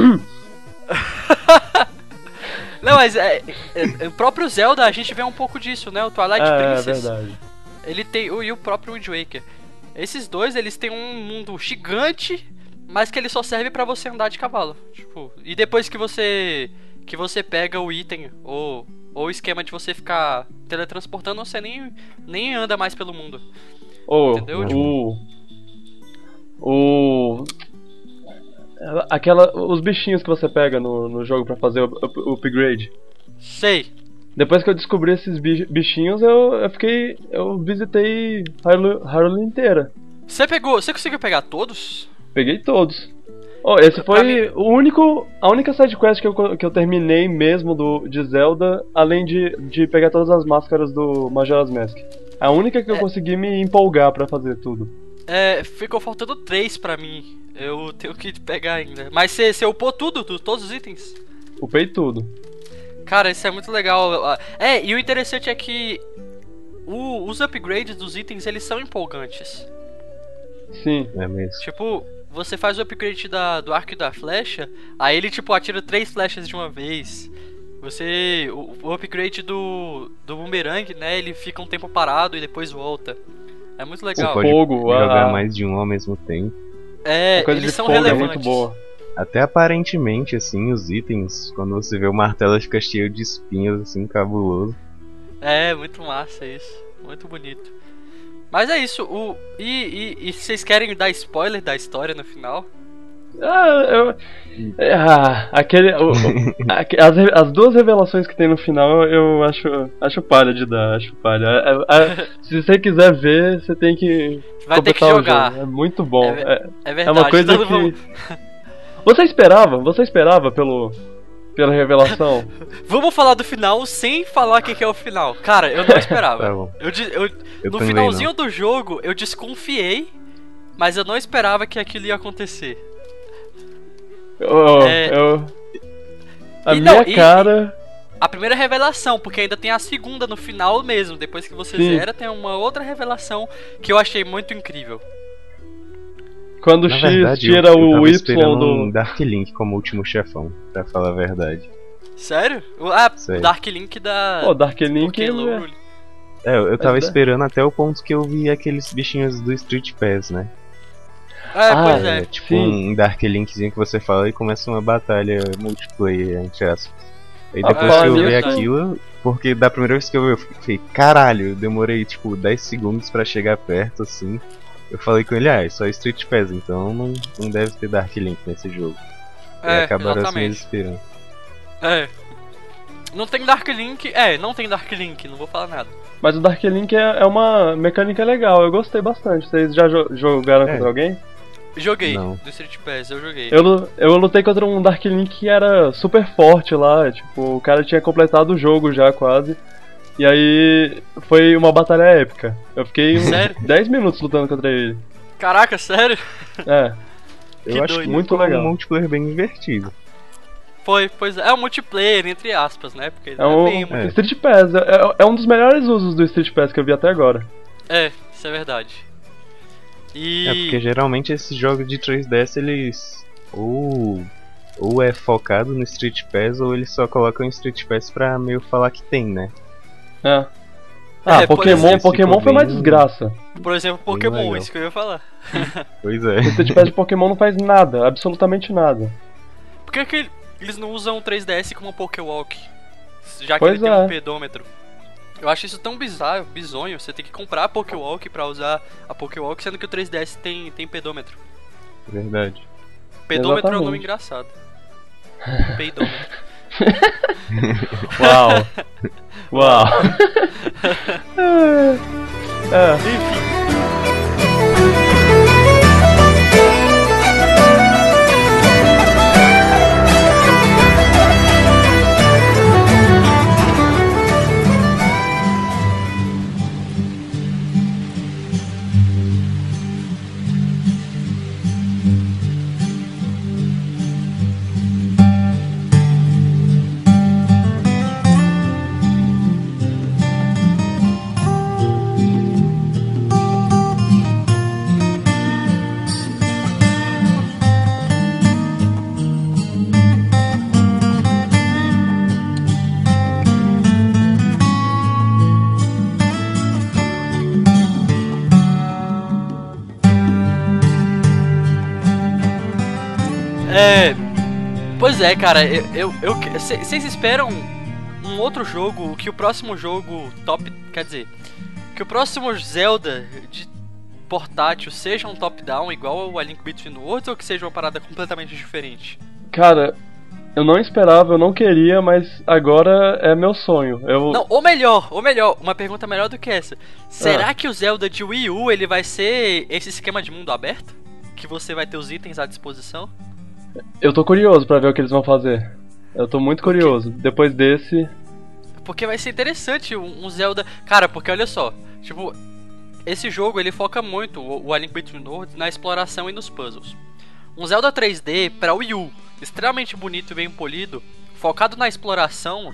Não, mas é, é, é, o próprio Zelda a gente vê um pouco disso, né? O Twilight É, é Princess. verdade. Ele tem o e o próprio Wind Waker. Esses dois, eles têm um mundo gigante, mas que ele só serve pra você andar de cavalo. Tipo, e depois que você que você pega o item ou ou o esquema de você ficar teletransportando, você nem nem anda mais pelo mundo. Ô, Entendeu? o. O. Aquela. Os bichinhos que você pega no, no jogo pra fazer o, o- o upgrade. Sei. Depois que eu descobri esses bi- bichinhos, eu, eu fiquei. Eu visitei Hyrule Hyrule inteira. Você pegou, você conseguiu pegar todos? Peguei todos. Oh, esse Pra foi mim- o único. A única sidequest que eu, que eu terminei mesmo do, de Zelda, além de, de pegar todas as máscaras do Majora's Mask. A única que eu É. consegui me empolgar pra fazer tudo. É, ficou faltando três pra mim. Eu tenho que pegar ainda. Mas você você upou tudo, tu- todos os itens? Upei tudo. Cara, isso é muito legal. Ah, É, e o interessante é que o- os upgrades dos itens, eles são empolgantes. Sim. Não é mesmo? Tipo, você faz o upgrade da, do arco e da flecha, aí ele tipo atira três flechas de uma vez. Você. O, o upgrade do, do boomerang, né? Ele fica um tempo parado e depois volta. É muito Você legal. pode Fogo, jogar a- mais de um ao mesmo tempo. É, A coisa eles de são fogo é relevantes. muito boa. Até aparentemente, assim, os itens, quando você vê o martelo, fica cheio de espinhos, assim, cabuloso. É, muito massa isso. Muito bonito. Mas é isso. O, e, e, e vocês querem dar spoiler da história no final? Ah, eu. Ah, aquele. o- o- aque- as, re- as duas revelações que tem no final eu acho. Acho palha de dar, acho palha. É- é- se você quiser ver, você tem que. Vai ter que completar o jogar. jogo. É muito bom. É ve- É, É é verdade. uma coisa todo que. mundo- Você esperava? Você esperava pelo. Pela revelação? Vamos falar do final sem falar o que que é o final. Cara, eu não esperava. Tá bom. Eu, di- eu- Eu no também finalzinho não. do jogo, eu desconfiei, mas eu não esperava que aquilo ia acontecer. Eu, É. eu- a E minha não, e- cara. A primeira revelação, porque ainda tem a segunda no final mesmo. Depois que você Sim. zera, tem uma outra revelação que eu achei muito incrível. Quando o Na X verdade, eu- tira eu o tava Y esperando do. um Dark Link como último chefão, pra falar a verdade. Sério? O- Ah, Sério. o Dark Link da. Pô, Dark Link. Porque é- Lorule- É, eu, eu tava Mas, é. esperando até o ponto que eu vi aqueles bichinhos do Street Pass, né? É, Ah, pois É, é. tipo sim. um Dark Linkzinho que você fala e começa uma batalha multiplayer, entre aspas. Aí Ah, depois fala que eu vi nisso- aquilo, porque da primeira vez que eu vi, eu fiquei, caralho, eu demorei tipo dez segundos pra chegar perto, assim. Eu falei com ele, ah, é só Street Pass, então não, não deve ter Dark Link nesse jogo. E É, acabaram as minhas exatamente. esperanças. É. Não tem Dark Link. É, não tem Dark Link, não vou falar nada. Mas o Dark Link é, é uma mecânica legal, eu gostei bastante. Vocês já jo jogaram É. contra alguém? Joguei, Não. do Street Pass, eu joguei. Eu, lu- eu lutei contra um Dark Link que era super forte lá, tipo, o cara tinha completado o jogo já quase. E aí foi uma batalha épica. Eu fiquei uns Sério? dez minutos lutando contra ele. Caraca, sério? É, Eu Que acho doido. que Muito foi legal. um multiplayer bem divertido. Foi, pois é, é um multiplayer, entre aspas, né? Porque é não um é bem um... É. Street Pass, é, é- é um dos melhores usos do Street Pass que eu vi até agora. É, isso é verdade. E... É, porque geralmente esses jogos de três D S, eles ou, ou é focado no Street Pass, ou eles só colocam o Street Pass pra meio falar que tem, né? É. Ah, É, por Pokémon, exemplo, Pokémon ficou foi uma bem- desgraça. Por exemplo, Pokémon, legal. isso que eu ia falar. Pois é. O Street Pass de Pokémon não faz nada, absolutamente nada. Por que, que eles não usam o três D S como um Pokéwalk? Já que Pois ele tem é. um pedômetro. Eu acho isso tão bizarro, bizonho. Você tem que comprar a Pokéwalk pra usar a Pokéwalk, sendo que o três D S tem, tem pedômetro. Verdade. Pedômetro é um Exatamente. nome engraçado. Peidômetro. Uau. Uau. é. Enfim. É. Pois é, cara, eu. eu, eu Vocês esperam um outro jogo, que o próximo jogo top. Quer dizer, que o próximo Zelda de portátil seja um top-down igual ao A Link Between Worlds ou que seja uma parada completamente diferente? Cara, eu não esperava, eu não queria, mas agora é meu sonho. Eu... Não, ou melhor, ou melhor, uma pergunta melhor do que essa. Será que o Zelda de Wii U ele vai ser esse esquema de mundo aberto? Que você vai ter os itens à disposição? eu tô curioso pra ver o que eles vão fazer. Eu tô muito curioso. Depois desse. Porque vai ser interessante um, um Zelda. Cara, porque olha só, tipo, esse jogo ele foca muito, o, o A Link Between Worlds, na exploração e nos puzzles. Um Zelda três D pra Wii U, extremamente bonito e bem polido, focado na exploração,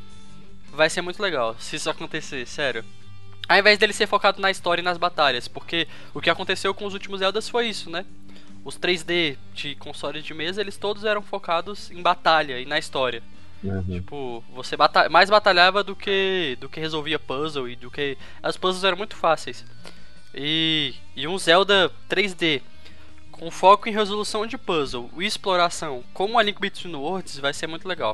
vai ser muito legal, se isso acontecer, sério. Ao invés dele ser focado na história e nas batalhas, porque o que aconteceu com os últimos Zeldas foi isso, né? Os três D de consoles de mesa, eles todos eram focados em batalha e na história. Uhum. Tipo, você bata mais batalhava do que do que resolvia puzzle e do que as puzzles eram muito fáceis. E e um Zelda três D com foco em resolução de puzzle e exploração, como a Link Between Worlds, vai ser muito legal.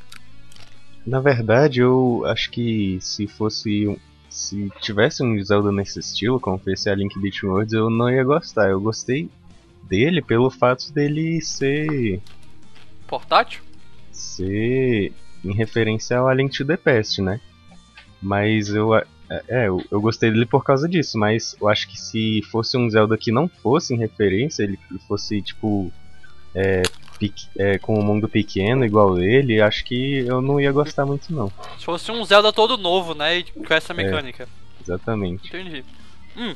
Na verdade, eu acho que se fosse um- se tivesse um Zelda nesse estilo, como foi esse A Link Between Worlds, eu não ia gostar. Eu gostei dele pelo fato dele ser Portátil? ser em referência ao A Link to the Past, né? Mas eu a- é, eu, eu gostei dele por causa disso, mas eu acho que se fosse um Zelda que não fosse em referência, ele fosse tipo é, pequ- é, com um mundo pequeno igual ele, acho que eu não ia gostar muito não. Se fosse um Zelda todo novo, né, e com essa mecânica. Exatamente. Entendi. Hum.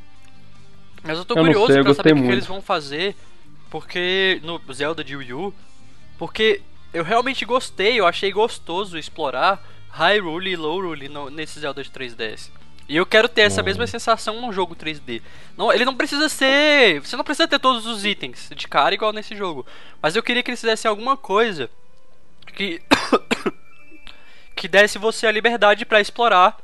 Mas eu tô Eu não curioso sei, eu pra saber gostei o que, que muito. eles vão fazer, porque no Zelda de Wii U, porque eu realmente gostei, eu achei gostoso explorar Hyrule e Lorule no, nesse Zelda de três D S. E eu quero ter essa Hum. mesma sensação num jogo três D. Não, ele não precisa ser, você não precisa ter todos os itens de cara igual nesse jogo, mas eu queria que eles fizessem alguma coisa que que desse você a liberdade pra explorar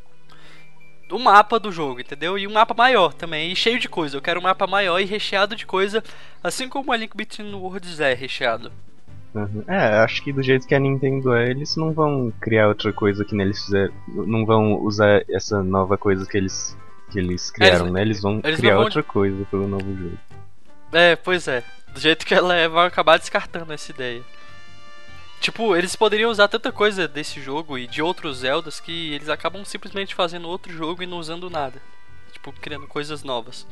o mapa do jogo, entendeu? E um mapa maior também, e cheio de coisa. Eu quero um mapa maior e recheado de coisa, assim como a Link Between Worlds é recheado. Uhum. É, acho que do jeito que a Nintendo é, eles não vão criar outra coisa que neles fizeram. Não vão usar essa nova coisa que eles, que eles criaram, Eles- né? Eles vão eles criar não vão- outra coisa pelo novo jogo. É, pois é. Do jeito que ela é, vão acabar descartando essa ideia. tipo, eles poderiam usar tanta coisa desse jogo e de outros Zeldas que eles acabam simplesmente fazendo outro jogo e não usando nada. Tipo, criando coisas novas.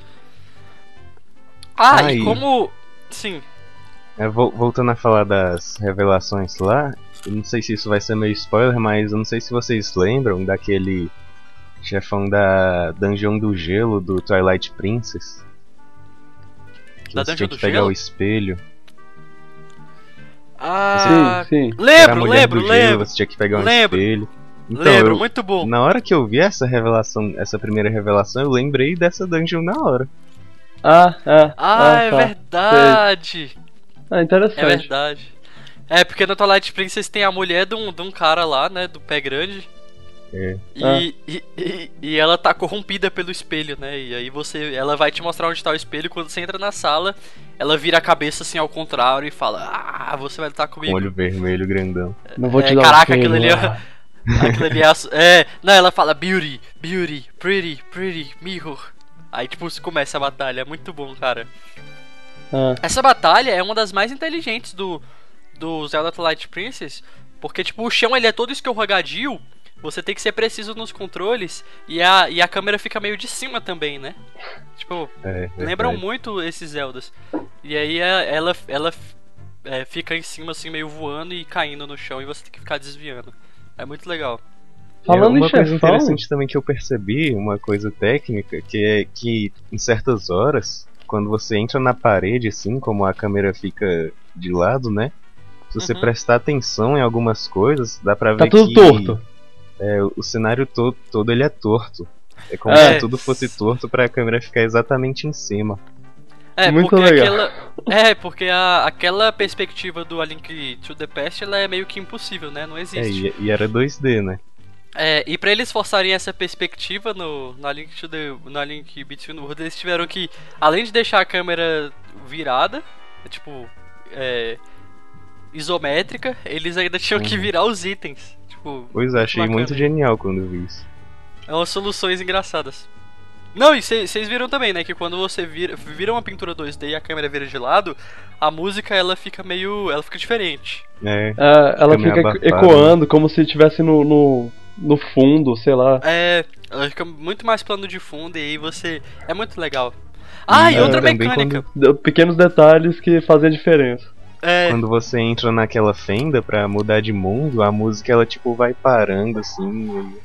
Ah, Ah, e e- como... Sim. É, vol- voltando a falar das revelações lá, eu não sei se isso vai ser meio spoiler, mas eu não sei se vocês lembram daquele chefão da Dungeon do Gelo do Twilight Princess. Que Da você Dungeon tinha do que pegar Gelo? o espelho. Ah, Sim, sim. Era a lembro, mulher lembro, do gelo, lembro. você tinha que pegar um Lembro. espelho. Então, lembro, eu- muito bom. na hora que eu vi essa revelação, essa primeira revelação, eu lembrei dessa dungeon na hora. Ah, ah, Ah, ah, é tá. verdade. Ah, interessante. É verdade. É, porque no Twilight Princess tem a mulher de um, de um cara lá, né, do pé grande. É. E, Ah. e, e, e ela tá corrompida pelo espelho, né? E aí você, ela vai te mostrar onde tá o espelho. Quando você entra na sala, ela vira a cabeça assim ao contrário e fala: Ah, você vai lutar Com comigo. olho vermelho grandão. Não vou te É, dar caraca, um aquilo ali, espelho, é- ah. aquilo ali é, ass- é. Não, ela fala beauty, beauty, pretty, pretty, mirror. Aí tipo começa a batalha, é muito bom, cara. Ah, Essa batalha é uma das mais inteligentes do, do Zelda Twilight Princess, porque tipo o chão ele é todo escorregadio, você tem que ser preciso nos controles e a, e a câmera fica meio de cima também, né? Tipo, É, lembram verdade. muito esses Zeldas. E aí a- ela, ela é, fica em cima assim meio voando e caindo no chão e você tem que ficar desviando. É muito legal. Falando é, uma em coisa chefão, interessante também que eu percebi, uma coisa técnica, que é que em certas horas, quando você entra na parede, assim, como a câmera fica de lado, né? Se você Uhum. prestar atenção em algumas coisas, dá pra tá ver tudo que torto. é, o cenário todo, todo ele é torto. É como É. se tudo fosse torto pra câmera ficar exatamente em cima. É, Muito porque legal. aquela. É, porque a, aquela perspectiva do A Link to the Past ela é meio que impossível, né? Não É, existe. e, e era dois D, né? É, e pra eles forçarem essa perspectiva no, no A Link to the. No A Link Between Worlds, eles tiveram que, além de deixar a câmera virada, tipo. É, isométrica, eles ainda tinham que Uhum. virar os itens. Tipo, Pois é, achei bacana. muito genial quando eu vi isso. É umas soluções engraçadas. Não, e vocês viram também, né? Que quando você vira, vira uma pintura dois D e a câmera vira de lado, a música ela fica meio. Ela fica diferente. É, É, ela meio fica abafada, ecoando como se estivesse no, no, no fundo, sei lá. É. Ela fica muito mais plano de fundo e aí você. É muito legal. Ah, e é, outra também mecânica. De- Pequenos detalhes que fazem a diferença. É. Quando você entra naquela fenda pra mudar de mundo, a música ela tipo vai parando assim.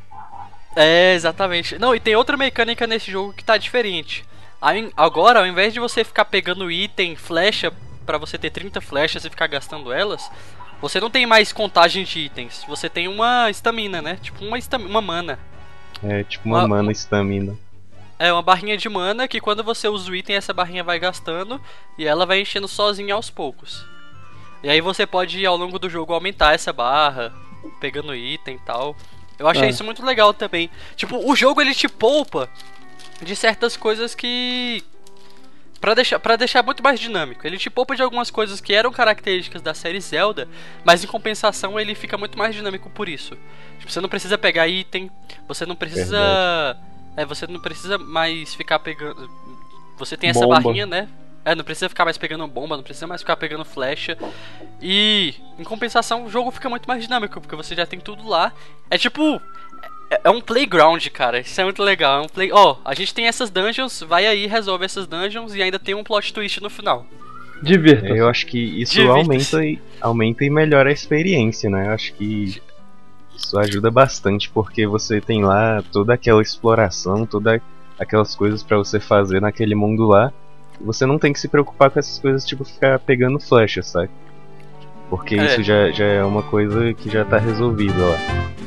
É, exatamente. Não, e tem outra mecânica nesse jogo que tá diferente. Aí, agora, ao invés de você ficar pegando item, flecha, pra você ter trinta flechas e ficar gastando elas, você não tem mais contagem de itens. Você tem uma estamina, né? Tipo uma, estam- uma mana. É tipo uma Ah, mana estamina. É uma barrinha de mana que quando você usa o item, essa barrinha vai gastando e ela vai enchendo sozinha aos poucos. E aí você pode, ao longo do jogo, aumentar essa barra, pegando item e tal. Eu achei É. isso muito legal também. Tipo, o jogo ele te poupa de certas coisas que... Pra deixar, pra deixar muito mais dinâmico. Ele te poupa de algumas coisas que eram características da série Zelda, mas em compensação ele fica muito mais dinâmico por isso. Tipo, você não precisa pegar item, você não precisa... É, você não precisa mais ficar pegando... Você tem essa Bomba. barrinha, né? É, não precisa ficar mais pegando bomba, não precisa mais ficar pegando flecha. E, em compensação, o jogo fica muito mais dinâmico, porque você já tem tudo lá. É tipo... É, é um playground, cara. Isso é muito legal. É um play... Ó, a gente tem essas dungeons, vai aí, resolve essas dungeons e ainda tem um plot twist no final. Divirta. Eu acho que isso Divirta-se. aumenta e, aumenta e melhora a experiência, né? Eu acho que isso ajuda bastante, porque você tem lá toda aquela exploração, todas aquelas coisas pra você fazer naquele mundo lá. E você não tem que se preocupar com essas coisas, tipo, ficar pegando flecha, sabe? Porque É. isso já, já é uma coisa que já tá resolvida lá.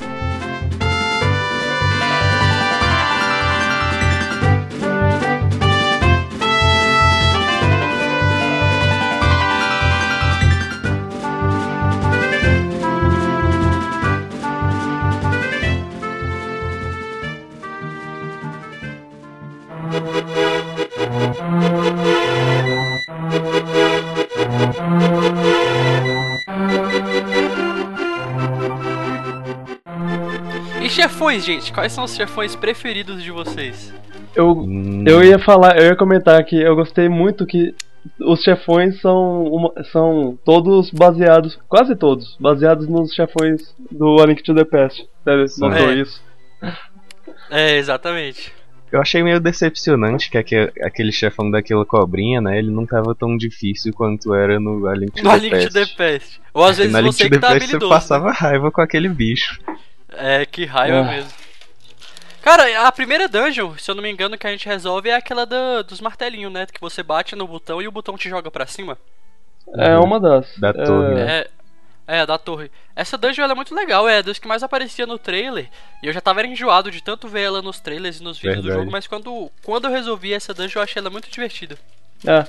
E chefões, gente? Quais são os chefões preferidos de vocês? Eu, Hum, eu ia falar, eu ia comentar que eu gostei muito que os chefões são, uma, são todos baseados, quase todos, baseados nos chefões do A Link to the Past. Você notou É. isso? É, exatamente. Eu achei meio decepcionante que aque- aquele chefão daquela cobrinha, né? Ele não tava tão difícil quanto era no A Link to No the A Link to the Past. Past. Ou às vezes Na Link você to que the tá Past você habilidoso. passava Né? raiva com aquele bicho. É, que raiva Ah. mesmo. Cara, a primeira dungeon, se eu não me engano, que a gente resolve é aquela da, dos martelinhos, né? Que você bate no botão e o botão te joga pra cima. É uma das. Da é, torre, né? É, é, da torre. Essa dungeon ela é muito legal, é das que mais aparecia no trailer. E eu já tava enjoado de tanto ver ela nos trailers e nos vídeos do Verdade. jogo, mas quando, quando eu resolvi essa dungeon, eu achei ela muito divertida. É,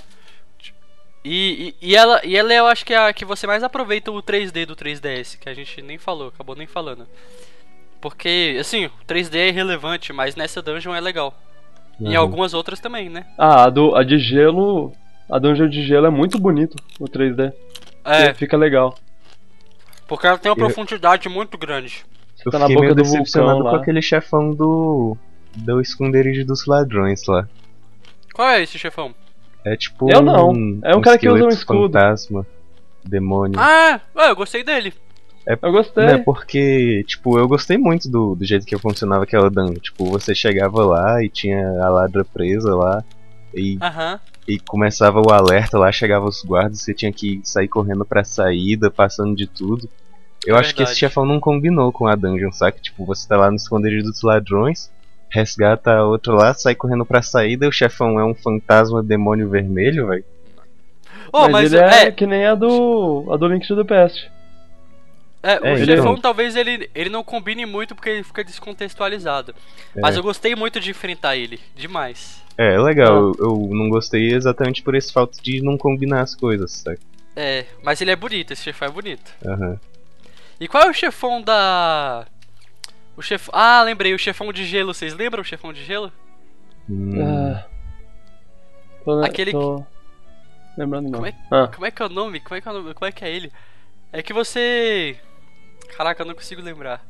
E, e, e ela, e ela eu acho que é a que você mais aproveita o três D do três D S, que a gente nem falou, acabou nem falando. Porque, assim, o três D é irrelevante, mas nessa dungeon é legal. E em Uhum. algumas outras também, né? ah, a, do, a de gelo. A dungeon de gelo é muito bonito no três D. É, Fica legal. porque ela tem uma Eu- profundidade muito grande. Eu Tá na fiquei boca meio do decepcionado vulcão com lá. aquele chefão do. do esconderijo dos ladrões lá. Qual é esse chefão? É tipo. Eu não. Um, É um cara que usa um esqueleto escudo. fantasma, demônio. Ah, ué, eu gostei dele. Eu gostei. Né, porque, tipo, eu gostei muito do, do jeito que funcionava aquela dungeon. Tipo, você chegava lá e tinha a ladra presa lá. E, Aham. e começava o alerta lá, chegava os guardas, você tinha que sair correndo pra saída, passando de tudo. Eu É acho que esse verdade. chefão não combinou com a dungeon, saca? Tipo, você tá lá no esconderijo dos ladrões, resgata a outra lá, sai correndo pra saída, e o chefão é um fantasma demônio vermelho, velho. Oh, mas, mas, ele é, é, que nem a do. A do Link to the Past. é, É, o então. chefão talvez ele, ele não combine muito porque ele fica descontextualizado. Mas É. eu gostei muito de enfrentar ele, demais. É, é legal, eu, eu não gostei exatamente por esse fato de não combinar as coisas, saca? É, mas ele é bonito, esse chefão é bonito. Aham. E qual é o chefão da... O chefão... Ah, lembrei, o chefão de gelo, vocês lembram o chefão de gelo? Hum, Ah, tô, Aquele tô... Lembrando não. Como é- Ah, Como é que é o nome? Como é que é, o nome? Como é, que é ele? É que você... Caraca, eu não consigo lembrar.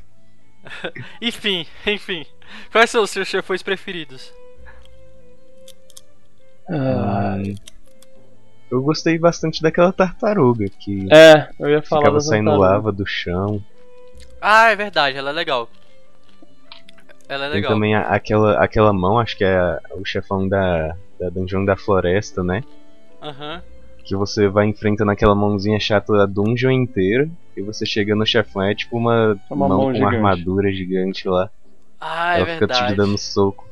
enfim, enfim. Quais são os seus chefões preferidos? ah, hum, eu gostei bastante daquela tartaruga que é, eu ia falar ficava das saindo tartarugas. lava do chão. Ah, é verdade, ela é legal. Ela é Tem legal. também a- aquela, aquela mão, acho que é a- o chefão da, da dungeon da floresta, né? Aham. Que você vai enfrentando aquela mãozinha chata da dungeon inteira. E você chega no chefão, é tipo uma, Uma mão mão com uma gigante. armadura gigante lá. Ah, é Ela fica te verdade. dando soco.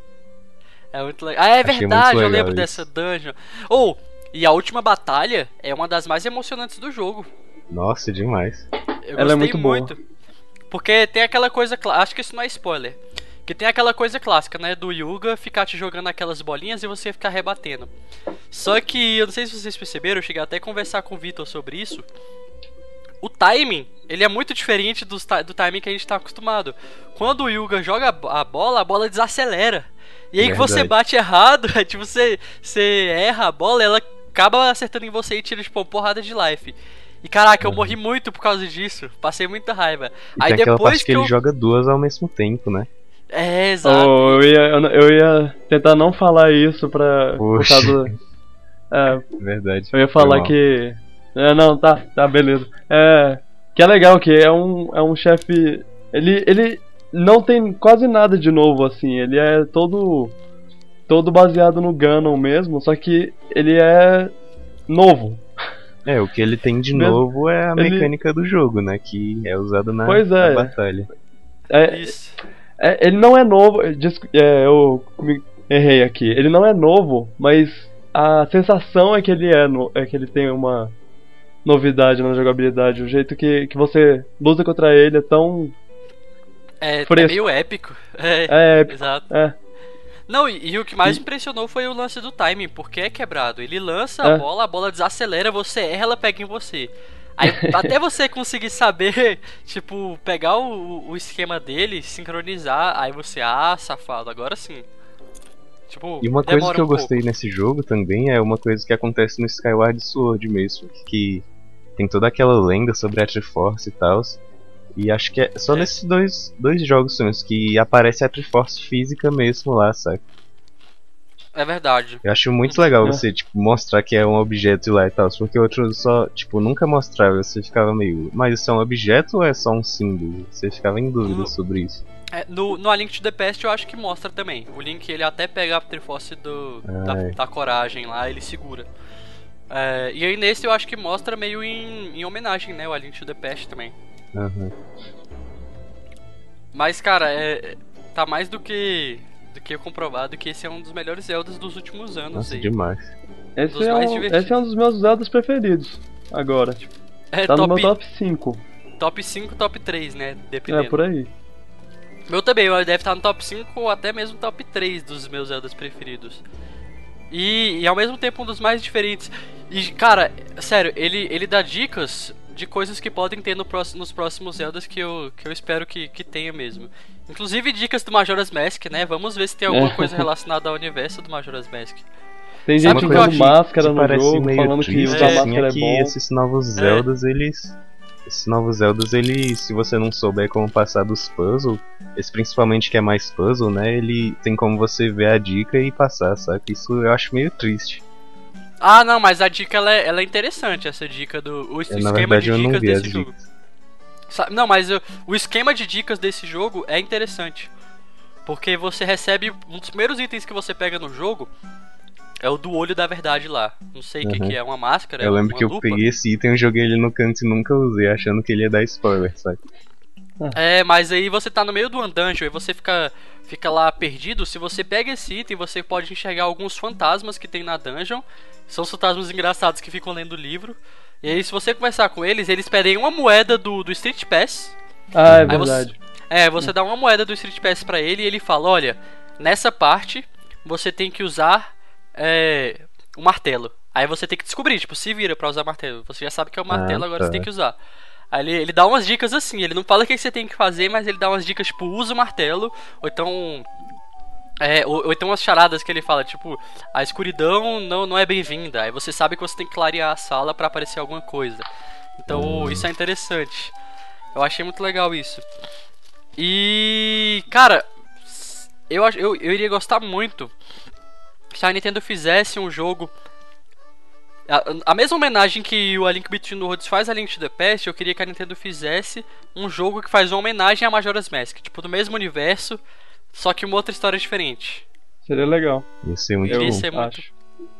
É muito legal. Ah, é Achei verdade, muito eu legal lembro isso. dessa dungeon. Ou, e a última batalha é uma das mais emocionantes do jogo. Nossa, demais. Eu Ela é gostei muito boa. muito. Porque tem aquela coisa, clá- acho que isso não é spoiler. Que tem aquela coisa clássica, né, do Yuga ficar te jogando aquelas bolinhas e você ficar rebatendo. Só que, eu não sei se vocês perceberam, eu cheguei até a conversar com o Vitor sobre isso. O timing, ele é muito diferente dos ti- do timing que a gente tá acostumado. Quando o Yuga joga a bo- a bola, a bola desacelera. E aí que você Verdade. bate errado, é tipo, você, você erra a bola, ela acaba acertando em você e tira, tipo, uma porrada de life. E caraca, eu Uhum. morri muito por causa disso. Passei muita raiva. E Aí tem aquela depois parte que, que ele eu... joga duas ao mesmo tempo, né? É, exato. Oh, eu, ia, eu, eu ia tentar não falar isso pra. Por Poxa. causa. É, Verdade. eu ia Foi falar mal. que. É, não, tá, tá, beleza. É. Que é legal, que é um, é um chefe. Ele, ele não tem quase nada de novo, assim. Ele é todo. Todo baseado no Ganon mesmo, só que ele é novo. É, o que ele tem de Mesmo- novo é a ele- mecânica do jogo, né? Que é usada na, Pois na é. batalha. É, Isso. É, ele não é novo, des- é, eu me errei aqui. Ele não é novo, mas a sensação é que ele é, no, é que ele tem uma novidade na jogabilidade. O jeito que, que você luta contra ele é tão. É, é Fresco. meio épico. É, É, épico. exato. É, Não, e, e o que mais impressionou foi o lance do timing, porque é quebrado. Ele lança a É. bola, a bola desacelera, você erra, ela pega em você. Aí, até você conseguir saber, tipo, pegar o, o esquema dele, sincronizar, aí você, ah, safado, agora sim. Tipo, E uma coisa demora que eu um pouco. gostei nesse jogo também é uma coisa que acontece no Skyward Sword mesmo, que tem toda aquela lenda sobre a Triforce e tal. E acho que é só É. nesses dois, dois jogos são os que aparece a Triforce física mesmo lá, saca? É verdade. Eu acho muito legal você, tipo, mostrar que é um objeto lá e tal, porque outros só, tipo, nunca mostrava, você ficava meio, mas isso é um objeto ou é só um símbolo? Você ficava em dúvida No- sobre isso. É, no, no A Link to the Past eu acho que mostra também. O Link ele até pega a Triforce do, da, Ai. da coragem lá, ele segura. É, e aí nesse eu acho que mostra meio em, em homenagem, né? O A Link to the Past também. Aham. Mas, cara, é, tá mais do que, do que comprovado que esse é um dos melhores Zeldas dos últimos anos Nossa, aí. demais. Esse Dos é, mais um, divertidos. esse é um dos meus Zeldas preferidos. Agora. É Tá no top, meu top cinco. top cinco, top três, né? É, Dependendo. por aí. Meu também, ele deve estar no top cinco ou até mesmo top três dos meus Zeldas preferidos. E, e ao mesmo tempo um dos mais diferentes. E, cara, sério, ele, ele dá dicas de coisas que podem ter no próximo, nos próximos Zeldas que eu, que eu espero que, que tenha mesmo. Inclusive dicas do Majora's Mask, né? Vamos ver se tem alguma É. coisa relacionada ao universo do Majora's Mask. Tem Sabe gente o que eu usando achei? máscara Que no parece jogo, meio falando que triste, usar é, assim, máscara é é que bom. esses novos Zeldas, eles... Esses novos Zeldas, eles, se você não souber como passar dos puzzles, esse principalmente que é mais puzzle, né, ele tem como você ver a dica e passar, sabe? Isso eu acho meio triste. Ah, não, mas a dica ela é, ela é interessante, essa dica do o Eu, esquema na verdade, de eu não dicas vi as desse jogo. dicas. Sa- Não, mas eu- o esquema de dicas desse jogo é interessante. Porque você recebe. Um dos primeiros itens que você pega no jogo é o do olho da verdade lá. Não sei o que, Uhum. que é, uma máscara, Eu é lembro uma que eu lupa. peguei esse item, eu joguei ele no canto e nunca usei, achando que ele ia dar spoiler, sabe? É, mas aí você tá no meio do dungeon e você fica, fica lá perdido. Se você pega esse item, você pode enxergar alguns fantasmas que tem na dungeon. São os fantasmas engraçados que ficam lendo o livro. E aí, se você conversar com eles, eles pedem uma moeda do, do Street Pass. Ah, é Aí você- verdade. É, você dá uma moeda do Street Pass pra ele e ele fala: olha, nessa parte você tem que usar é, o martelo. Aí você tem que descobrir, tipo, se vira pra usar martelo. Você já sabe que é o martelo, Ah, agora tá. você tem que usar. Aí ele, ele dá umas dicas assim, ele não fala o que você tem que fazer, mas ele dá umas dicas tipo, usa o martelo, ou então. É, ou, ou então umas charadas que ele fala, tipo, a escuridão não, não é bem-vinda. Aí você sabe que você tem que clarear a sala pra aparecer alguma coisa. Então isso é interessante. Eu achei muito legal isso. E. Cara, eu, ach- eu, eu iria gostar muito se a Nintendo fizesse um jogo. A, a mesma homenagem que o A Link Between Worlds faz a Link to the Past, eu queria que a Nintendo fizesse um jogo que faz uma homenagem a Majora's Mask. Tipo, do mesmo universo, só que uma outra história diferente. Seria legal. Ia ser muito Iria bom. ser muito. Acho.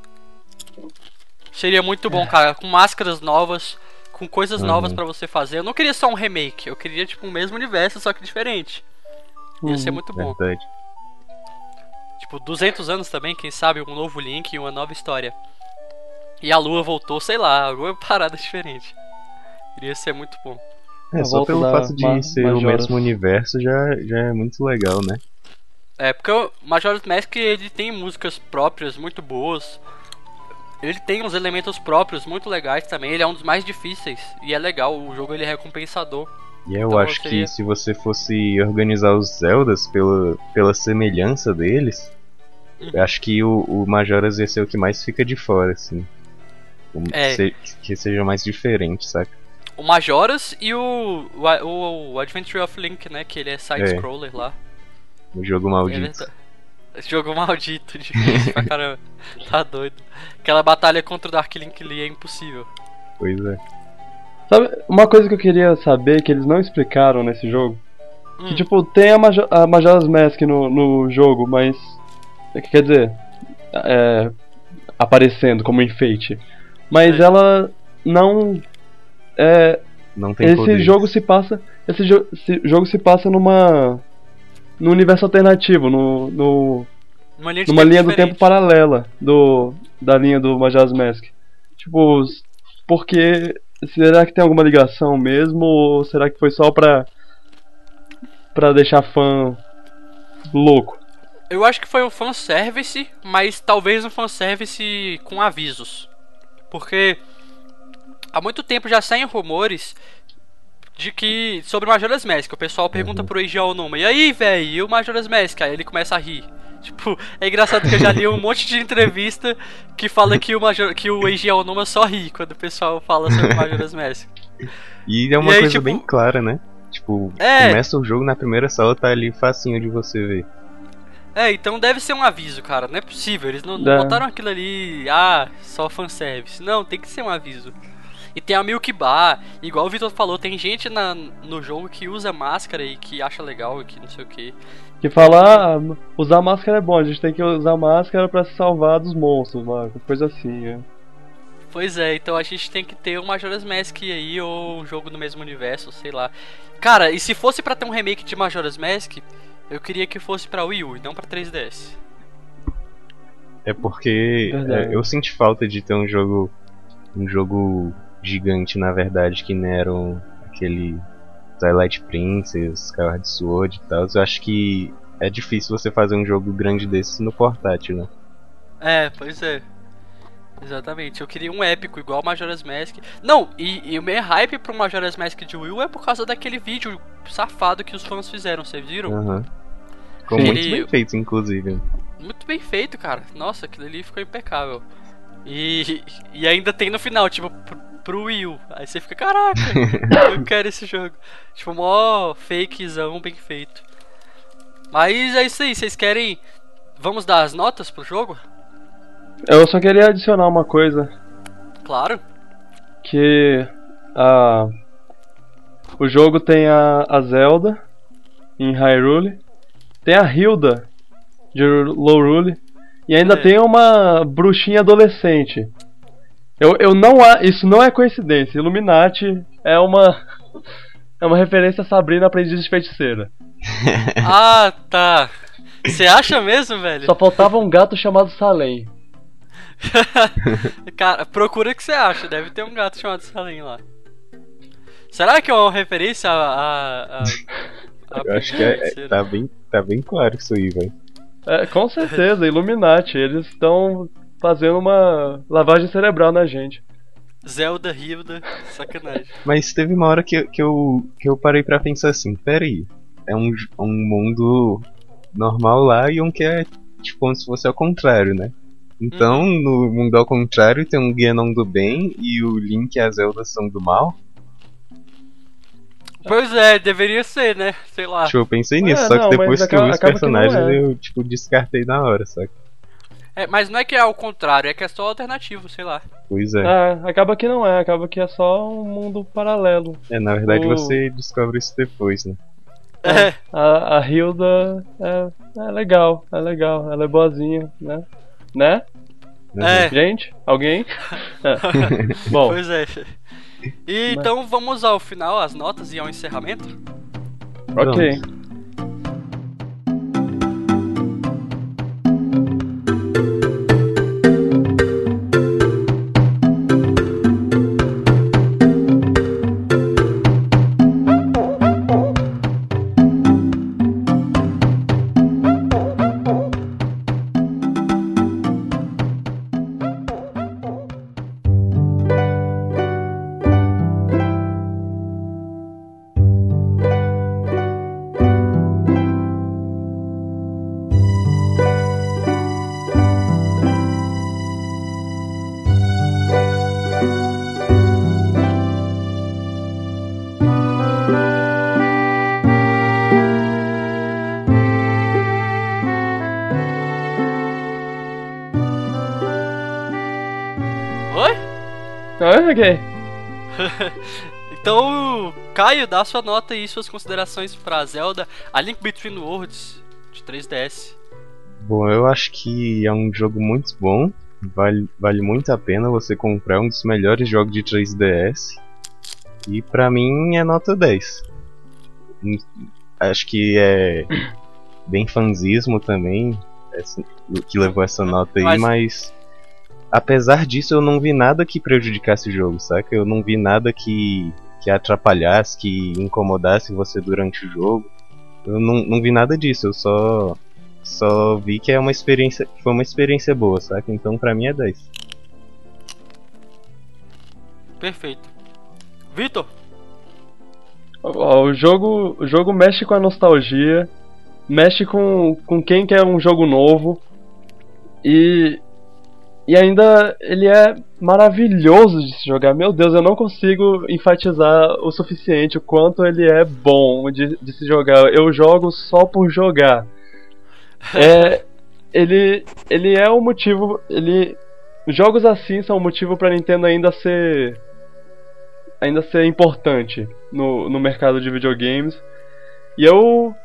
Seria muito bom, cara, com máscaras novas, com coisas Uhum. novas pra você fazer. Eu não queria só um remake, eu queria tipo o mesmo universo, só que diferente. Ia ser Uhum. muito bom. Verdade. Tipo, duzentos anos também, quem sabe um novo Link e uma nova história. E a lua voltou, sei lá, alguma parada diferente. Iria ser muito bom. É, A só volta pelo da fato de Ma- ser o Majora's. mesmo universo já, já é muito legal, né? É, porque o Majora's Mask ele tem músicas próprias muito boas. Ele tem uns elementos próprios muito legais também. Ele é um dos mais difíceis e é legal. O jogo ele é recompensador. E eu Então, acho seria- que se você fosse organizar os Zeldas pela, pela semelhança deles, Uhum. eu acho que o, o Majora's ia ser o que mais fica de fora, assim. O- É. se- que seja mais diferente, saca? O Majora's e o, o, o- o Adventure of Link, né? Que ele é side-scroller lá. O jogo É maldito. verdade. Jogo maldito, difícil pra caramba. Tá doido. Aquela batalha contra o Dark Link ali é impossível. Pois é. Sabe, uma coisa que eu queria saber que eles não explicaram nesse jogo. Hum. Que tipo, tem a, Majo a Majora's Mask no, no jogo, mas. Quer dizer. É, aparecendo como enfeite. Mas É. ela não. É, Não tem esse poderes. jogo se passa. Esse, jo esse jogo se passa numa. Num universo alternativo, no, no, Numa linha de numa tempo linha do diferente. tempo paralela do, da linha do Majora's Mask. Tipo, s- porque. Será que tem alguma ligação mesmo? Ou será que foi só pra. pra deixar fã louco? Eu acho que foi um fanservice, mas talvez um fanservice com avisos. Porque há muito tempo já saem rumores de que. Sobre o Majora's Mask. O pessoal pergunta Uhum. pro Eiji Aonuma: e aí, velho, e o Majora's Mask? Aí ele começa a rir. Tipo, é engraçado que eu já li um monte de entrevista que fala que o, Major, que o Eiji Aonuma só ri quando o pessoal fala sobre o Majora's Mask. E é uma E aí, coisa tipo- bem clara, né? Tipo, É. começa o jogo na primeira sala, tá ali facinho de você ver. É, então deve ser um aviso, cara. Não é possível. Eles não, É. não botaram aquilo ali, ah, só fanservice. Não, tem que ser um aviso. E tem a Milk Bar, igual o Vitor falou, tem gente na, no jogo que usa máscara e que acha legal e que não sei o que. Que falar, ah, usar máscara é bom, a gente tem que usar máscara pra se salvar dos monstros, mano. Coisa assim, é. Pois é, então a gente tem que ter um Majora's Mask aí, ou um jogo no mesmo universo, sei lá. Cara, e se fosse pra ter um remake de Majora's Mask, eu queria que fosse pra Wii U e não pra três D S. É porque Verdade. é, eu senti falta de ter um jogo. Um jogo gigante, na verdade, que não era um, aquele Twilight Princess, Skyward Sword e tal. Eu acho que é difícil você fazer um jogo grande desse no portátil, né? É, pois é. Exatamente, eu queria um épico igual Majora's Mask. Não, e, e o meu hype pro Majora's Mask de Wii U é por causa daquele vídeo safado que os fãs fizeram, vocês viram? Aham. Ficou Sim. muito Ele- bem feito, inclusive. Muito bem feito, cara. Nossa, aquilo ali ficou impecável. E, e ainda tem no final, tipo, pro, pro Wii U. Aí você fica, caraca, eu quero esse jogo. Tipo, mó fakezão bem feito. Mas é isso aí, vocês querem... Vamos dar as notas pro jogo? Eu só queria adicionar uma coisa, Claro. que a o jogo tem a, a Zelda em Hyrule, tem a Hilda de Lorule e ainda É. tem uma bruxinha adolescente. Eu, eu não a- isso não é coincidência. Illuminati é uma é uma referência a Sabrina Aprendiz de Feiticeira. Ah, tá. Você acha mesmo, velho? Só faltava um gato chamado Salem. Cara, procura o que você acha. Deve ter um gato chamado Salem lá. Será que é uma referência a... a, a, a Eu acho que é- é- feiticeira? tá, bem, tá bem claro isso aí, velho. É, com certeza, Illuminati. Eles estão fazendo uma lavagem cerebral na gente. Zelda, Hilda, sacanagem. Mas teve uma hora que, eu- que, eu, que eu parei pra pensar assim, peraí, é um, j- um mundo normal lá e um que é tipo como se fosse ao contrário, né? Então, no mundo ao contrário tem um Ganon do bem e o Link e a Zelda são do mal. Pois é, deveria ser, né? Sei lá. Tipo, eu pensei nisso, É, só não, que depois mas que eu vi acaba- os acaba que não personagens é. eu, tipo, descartei na hora, saca? É, mas não é que é ao contrário, é que é só alternativo, sei lá. Pois é. É, acaba que não é, acaba que é só um mundo paralelo. É, na verdade o- você descobre isso depois, né? É. A, a Hilda é, é legal, é legal, ela é boazinha, né? Né? É. Gente? Alguém? É. Bom, Pois é. E então vamos ao final, as notas e ao encerramento? ok. Oi? Ah, ok. Então, Caio, dá sua nota e suas considerações pra Zelda A Link Between Worlds de três D S. Bom, eu acho que é um jogo muito bom. Vale, vale muito a pena você comprar, um dos melhores jogos de três D S. E pra mim é nota dez. Hum, Acho que é bem fanzismo também, essa- o que levou essa nota aí, Mas- mas apesar disso eu não vi nada que prejudicasse o jogo, saca? Eu não vi nada que, que atrapalhasse, que incomodasse você durante o jogo. Eu não, não vi nada disso, eu só só vi que é uma experiência, foi uma experiência boa, saca? Então pra mim é dez. Perfeito. Vitor? Ó, o jogo, o jogo mexe com a nostalgia, mexe com, com quem quer um jogo novo e, e ainda ele é maravilhoso de se jogar. Meu Deus, eu não consigo enfatizar o suficiente o quanto ele é bom de, de se jogar. Eu jogo só por jogar. É, ele, ele é o motivo, ele, jogos assim são o motivo pra Nintendo ainda ser, ainda ser importante no, no mercado de videogames. E eu,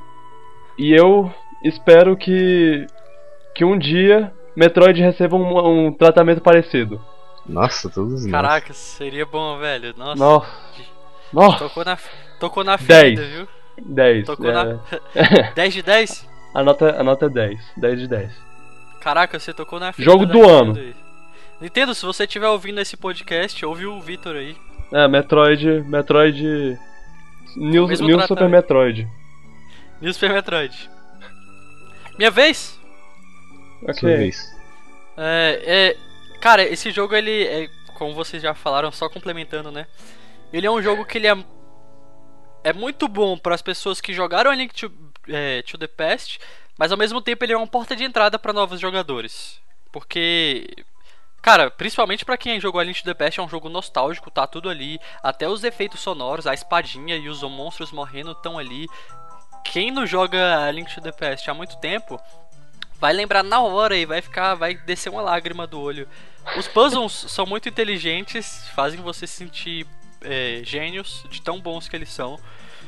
e eu espero que, que um dia Metroid receba um, um tratamento parecido. Nossa, todos nós. Caraca, seria bom, velho. Nossa. Nossa. Nossa. Tocou na, tocou na ferida, dez. viu? dez. Tocou é. na... dez de dez? A nota, a nota é dez. dez de dez. Caraca, você tocou na ferida. Jogo da do Nintendo ano. aí. Nintendo, se você estiver ouvindo esse podcast, ouve o Vitor aí. É, Metroid. Metroid. New, Mesmo New tratamento. Super Metroid. New Super Metroid. Minha vez? Sua Ok. vez. É, é, cara, esse jogo ele é, como vocês já falaram, só complementando, né? Ele é um jogo que ele é é muito bom para as pessoas que jogaram A Link to, é, to the Past, mas ao mesmo tempo ele é uma porta de entrada para novos jogadores, porque cara, principalmente pra quem jogou A Link to the Past, é um jogo nostálgico, tá tudo ali, até os efeitos sonoros, a espadinha e os monstros morrendo estão ali. Quem não joga A Link to the Past há muito tempo vai lembrar na hora e vai ficar, vai descer uma lágrima do olho. Os puzzles são muito inteligentes, fazem você se sentir é, gênios de tão bons que eles são.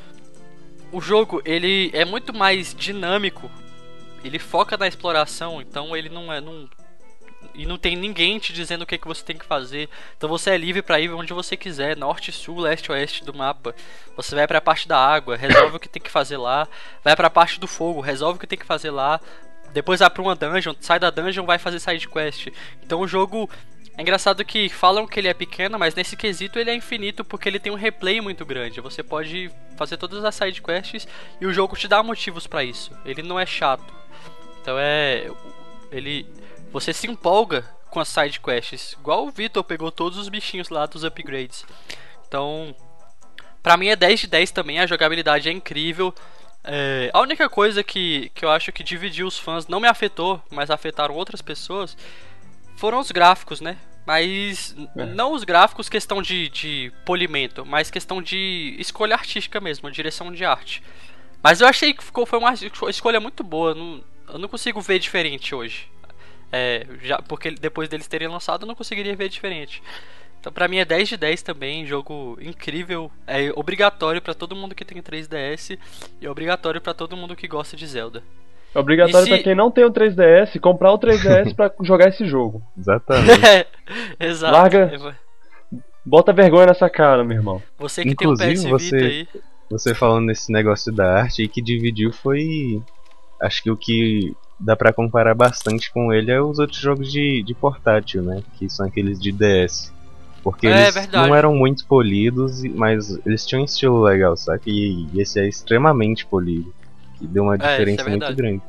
O jogo ele é muito mais dinâmico, ele foca na exploração, então ele não é não, e não tem ninguém te dizendo o que, que você tem que fazer. Então você é livre pra ir onde você quiser, norte, sul, leste, oeste do mapa. Você vai pra parte da água, resolve o que tem que fazer lá. Vai pra parte do fogo, resolve o que tem que fazer lá. Depois vai pra uma dungeon, sai da dungeon, vai fazer side quest. Então o jogo é engraçado que falam que ele é pequeno, mas nesse quesito ele é infinito porque ele tem um replay muito grande. Você pode fazer todas as side quests e o jogo te dá motivos pra isso. Ele não é chato. Então é ele você se empolga com as side quests, igual o Vitor pegou todos os bichinhos lá dos upgrades. Então, pra mim é dez de dez também, a jogabilidade é incrível. É, a única coisa que, que eu acho que dividiu os fãs, não me afetou, mas afetaram outras pessoas, foram os gráficos, né? Mas É. não os gráficos questão de, de polimento, mas questão de escolha artística mesmo, direção de arte. Mas eu achei que ficou, foi uma escolha muito boa, não, eu não consigo ver diferente hoje. É, já, porque depois deles terem lançado eu não conseguiria ver diferente. Então pra mim é dez de dez também, jogo incrível, é obrigatório pra todo mundo que tem três D S e é obrigatório pra todo mundo que gosta de Zelda. É obrigatório E se- pra quem não tem o três D S comprar o três D S pra jogar esse jogo. Exatamente. É, exato. Larga- Bota vergonha nessa cara, meu irmão. Você que tem um P S Inclusive, Vita você- aí. Você falando nesse negócio da arte aí, que dividiu foi. Acho que o que dá pra comparar bastante com ele é os outros jogos de, de portátil, né? Que são aqueles de D S. Porque É, eles verdade. não eram muito polidos, e- mas eles tinham um estilo legal, sabe? E, e esse é extremamente polido. Que deu uma É, isso é diferença muito verdade. grande.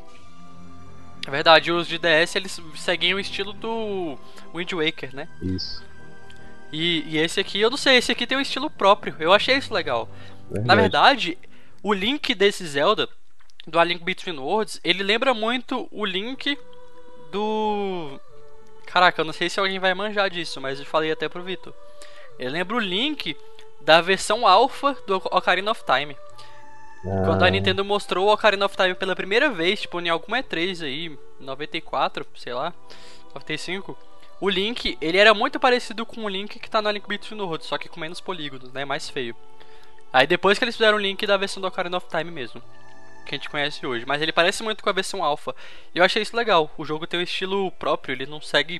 É verdade, os de D S eles seguem o estilo do Wind Waker, né? Isso. E, e esse aqui, eu não sei, esse aqui tem um estilo próprio. Eu achei isso legal. Verdade. Na verdade, o Link desse Zelda, do A Link Between Worlds, ele lembra muito o Link do... Caraca, eu não sei se alguém vai manjar disso, mas eu falei até pro Vitor. Ele lembra o Link da versão alpha do Ocarina of Time. Ah, Quando a Nintendo mostrou o Ocarina of Time pela primeira vez, tipo, em alguma E três aí, noventa e quatro, sei lá, noventa e cinco, o Link, ele era muito parecido com o Link que tá no A Link Between Worlds, só que com menos polígonos, né, mais feio. Aí depois que eles fizeram o Link da versão do Ocarina of Time mesmo, que a gente conhece hoje, mas ele parece muito com a versão alpha. E eu achei isso legal, o jogo tem um estilo próprio, ele não segue...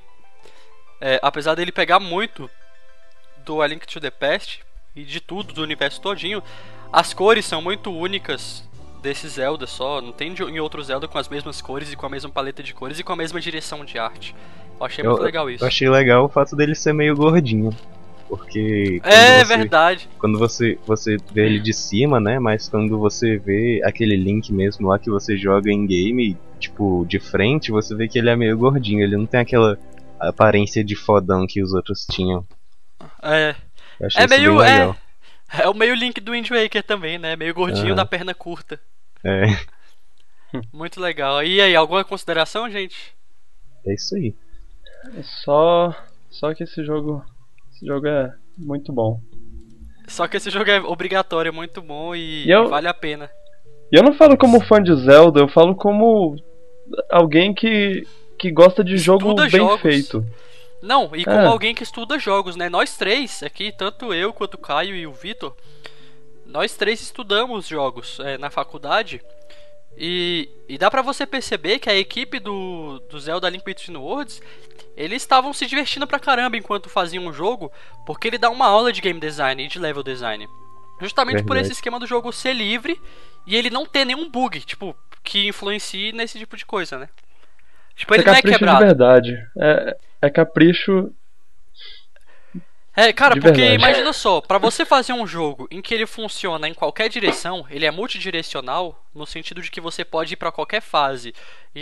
É, apesar dele pegar muito do A Link to the Past e de tudo, do universo todinho, as cores são muito únicas desse Zelda só, não tem de- em outro Zelda com as mesmas cores e com a mesma paleta de cores e com a mesma direção de arte. Eu achei muito eu, legal isso. eu achei legal o fato dele ser meio gordinho. Porque. quando É você- verdade. Quando você, você vê ele de cima, né? Mas quando você vê aquele Link mesmo lá que você joga em game, tipo, de frente, você vê que ele é meio gordinho. Ele não tem aquela aparência de fodão que os outros tinham. É, Eu achei é isso meio. bem É, legal. é o meio Link do Wind Waker também, né? Meio gordinho Aham. da perna curta. É, Muito legal. E aí, alguma consideração, gente? é isso aí. Só, só que esse jogo, esse jogo é muito bom. Só que esse jogo é obrigatório, é muito bom e, E eu- vale a pena. E eu não falo como fã de Zelda, eu falo como alguém que, que gosta de jogo Estuda bem jogos. feito. Não, e como É. alguém que estuda jogos, né? Nós três aqui, tanto eu quanto o Caio e o Vitor, nós três estudamos jogos é, na faculdade. E, e dá pra você perceber que a equipe do, do Zelda Link Between Worlds, eles estavam se divertindo pra caramba enquanto faziam o jogo, porque ele dá uma aula de game design e de level design. Justamente por Verdade. esse esquema do jogo ser livre e ele não ter nenhum bug, tipo, que influencie nesse tipo de coisa, né? Tipo, ele é não é capricho de quebrado. verdade. É, é capricho. É, cara, De porque verdade. imagina só, pra você fazer um jogo em que ele funciona em qualquer direção, ele é multidirecional, no sentido de que você pode ir pra qualquer fase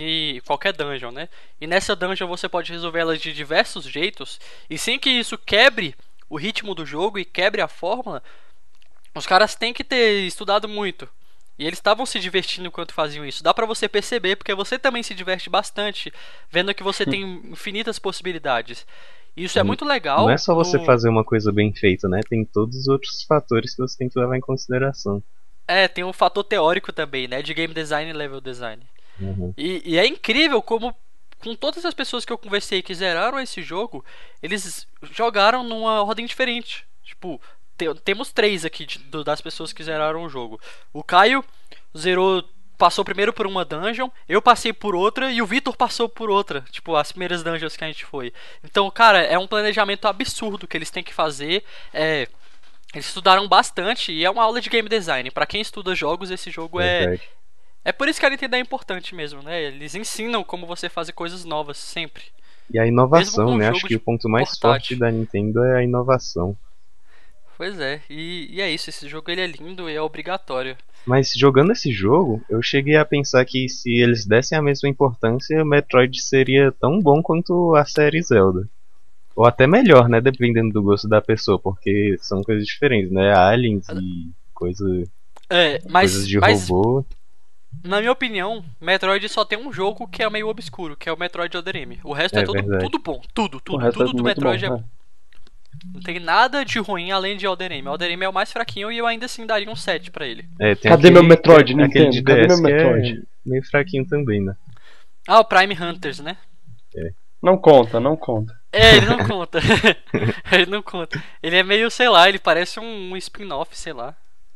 e qualquer dungeon, né? E nessa dungeon você pode resolver elas de diversos jeitos, e sem que isso quebre o ritmo do jogo e quebre a fórmula, os caras têm que ter estudado muito. E eles estavam se divertindo enquanto faziam isso. Dá pra você perceber, porque você também se diverte bastante, vendo que você tem infinitas possibilidades. Isso é muito legal. Não é só você no- fazer uma coisa bem feita, né? Tem todos os outros fatores que você tem que levar em consideração. É, tem um fator teórico também, né? De game design e level design. Uhum. E, e é incrível como, com todas as pessoas que eu conversei que zeraram esse jogo, eles jogaram numa ordem diferente. Tipo, te- temos três aqui de- do- das pessoas que zeraram o jogo. O Caio zerou, passou primeiro por uma dungeon, eu passei por outra e o Vitor passou por outra. Tipo, as primeiras dungeons que a gente foi. Então, cara, é um planejamento absurdo que eles têm que fazer. É. Eles estudaram bastante e é uma aula de game design. Pra quem estuda jogos, esse jogo é. Verdade. É por isso que a Nintendo é importante mesmo, né? Eles ensinam como você fazer coisas novas sempre. E a Mesmo inovação, com um né? jogo Acho que de o ponto mais portátil. forte da Nintendo é a inovação. Pois é, e, e é isso. Esse jogo ele é lindo e é obrigatório. Mas jogando esse jogo, eu cheguei a pensar que se eles dessem a mesma importância, o Metroid seria tão bom quanto a série Zelda. Ou até melhor, né? Dependendo do gosto da pessoa, porque são coisas diferentes, né? Aliens e coisa, É, mas, coisas de mas robô. na minha opinião, Metroid só tem um jogo que é meio obscuro, que é o Metroid Other M. O resto é, É tudo, verdade. tudo bom. Tudo, O tudo, resto tudo é do muito Metroid bom. é. é. Não tem nada de ruim além de Elden Ring. Elden Ring é o mais fraquinho e eu ainda assim daria um sete pra ele. É, tem Cadê meu aquele- Metroid, aquele Nintendo? de Cadê D S meu que é Metroid? meio fraquinho também, né? Ah, o Prime Hunters, né? Não conta, não conta. É, ele não conta. ele não conta. Ele é meio, sei lá, ele parece um, um spin-off, sei lá.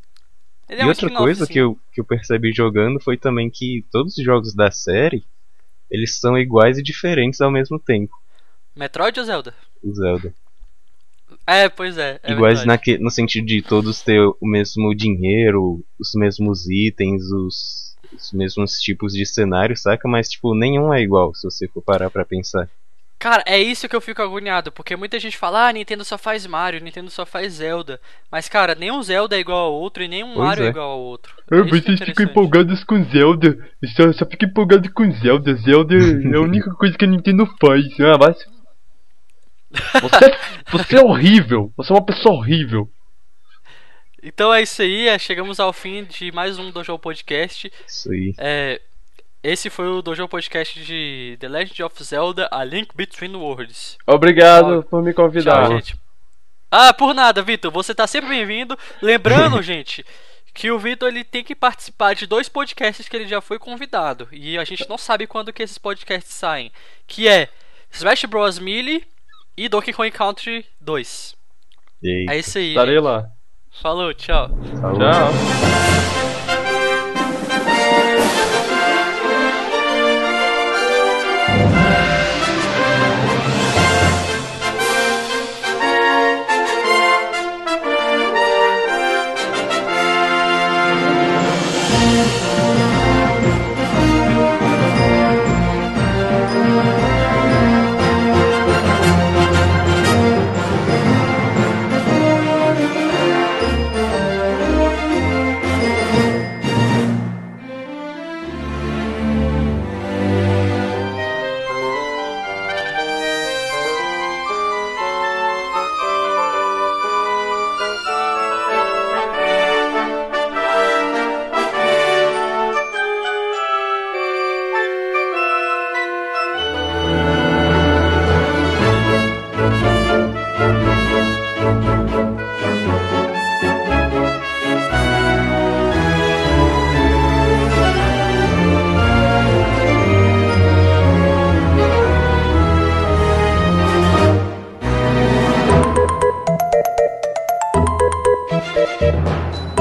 Ele é E um outra spin-off, coisa sim. que eu, que eu percebi jogando foi também que todos os jogos da série, eles são iguais e diferentes ao mesmo tempo, Metroid ou Zelda? o Zelda. É, pois é. é Iguais verdade. naque, no sentido de todos ter o mesmo dinheiro, os mesmos itens, os, os mesmos tipos de cenário, saca? Mas, tipo, nenhum é igual, se você for parar pra pensar. Cara, é isso que eu fico agoniado, porque muita gente fala, ah, Nintendo só faz Mario, Nintendo só faz Zelda. Mas, cara, nenhum Zelda é igual ao outro e nenhum Pois Mario é. é. igual ao outro. Ah, É isso que é vocês ficam interessante. empolgados com Zelda. Eu só, só fico empolgado com Zelda. Zelda é a única coisa que a Nintendo faz. Ah, mas... Você, você é horrível. Você é uma pessoa horrível. Então é isso aí, é, chegamos ao fim de mais um Dojo Podcast. Isso aí. É, esse foi o Dojo Podcast de The Legend of Zelda: A Link Between Worlds. Obrigado Tchau. por me Tchau, convidar. gente. Ah, por nada, Vitor. Você tá sempre bem-vindo. Lembrando, gente, que o Vitor ele tem que participar de dois podcasts que ele já foi convidado. E a gente não sabe quando que esses podcasts saem. Que é Smash Bros. Melee e Donkey Kong Country dois. E aí, É isso aí. Estarei gente. lá. Falou, tchau. falou. Tchau. Tchau.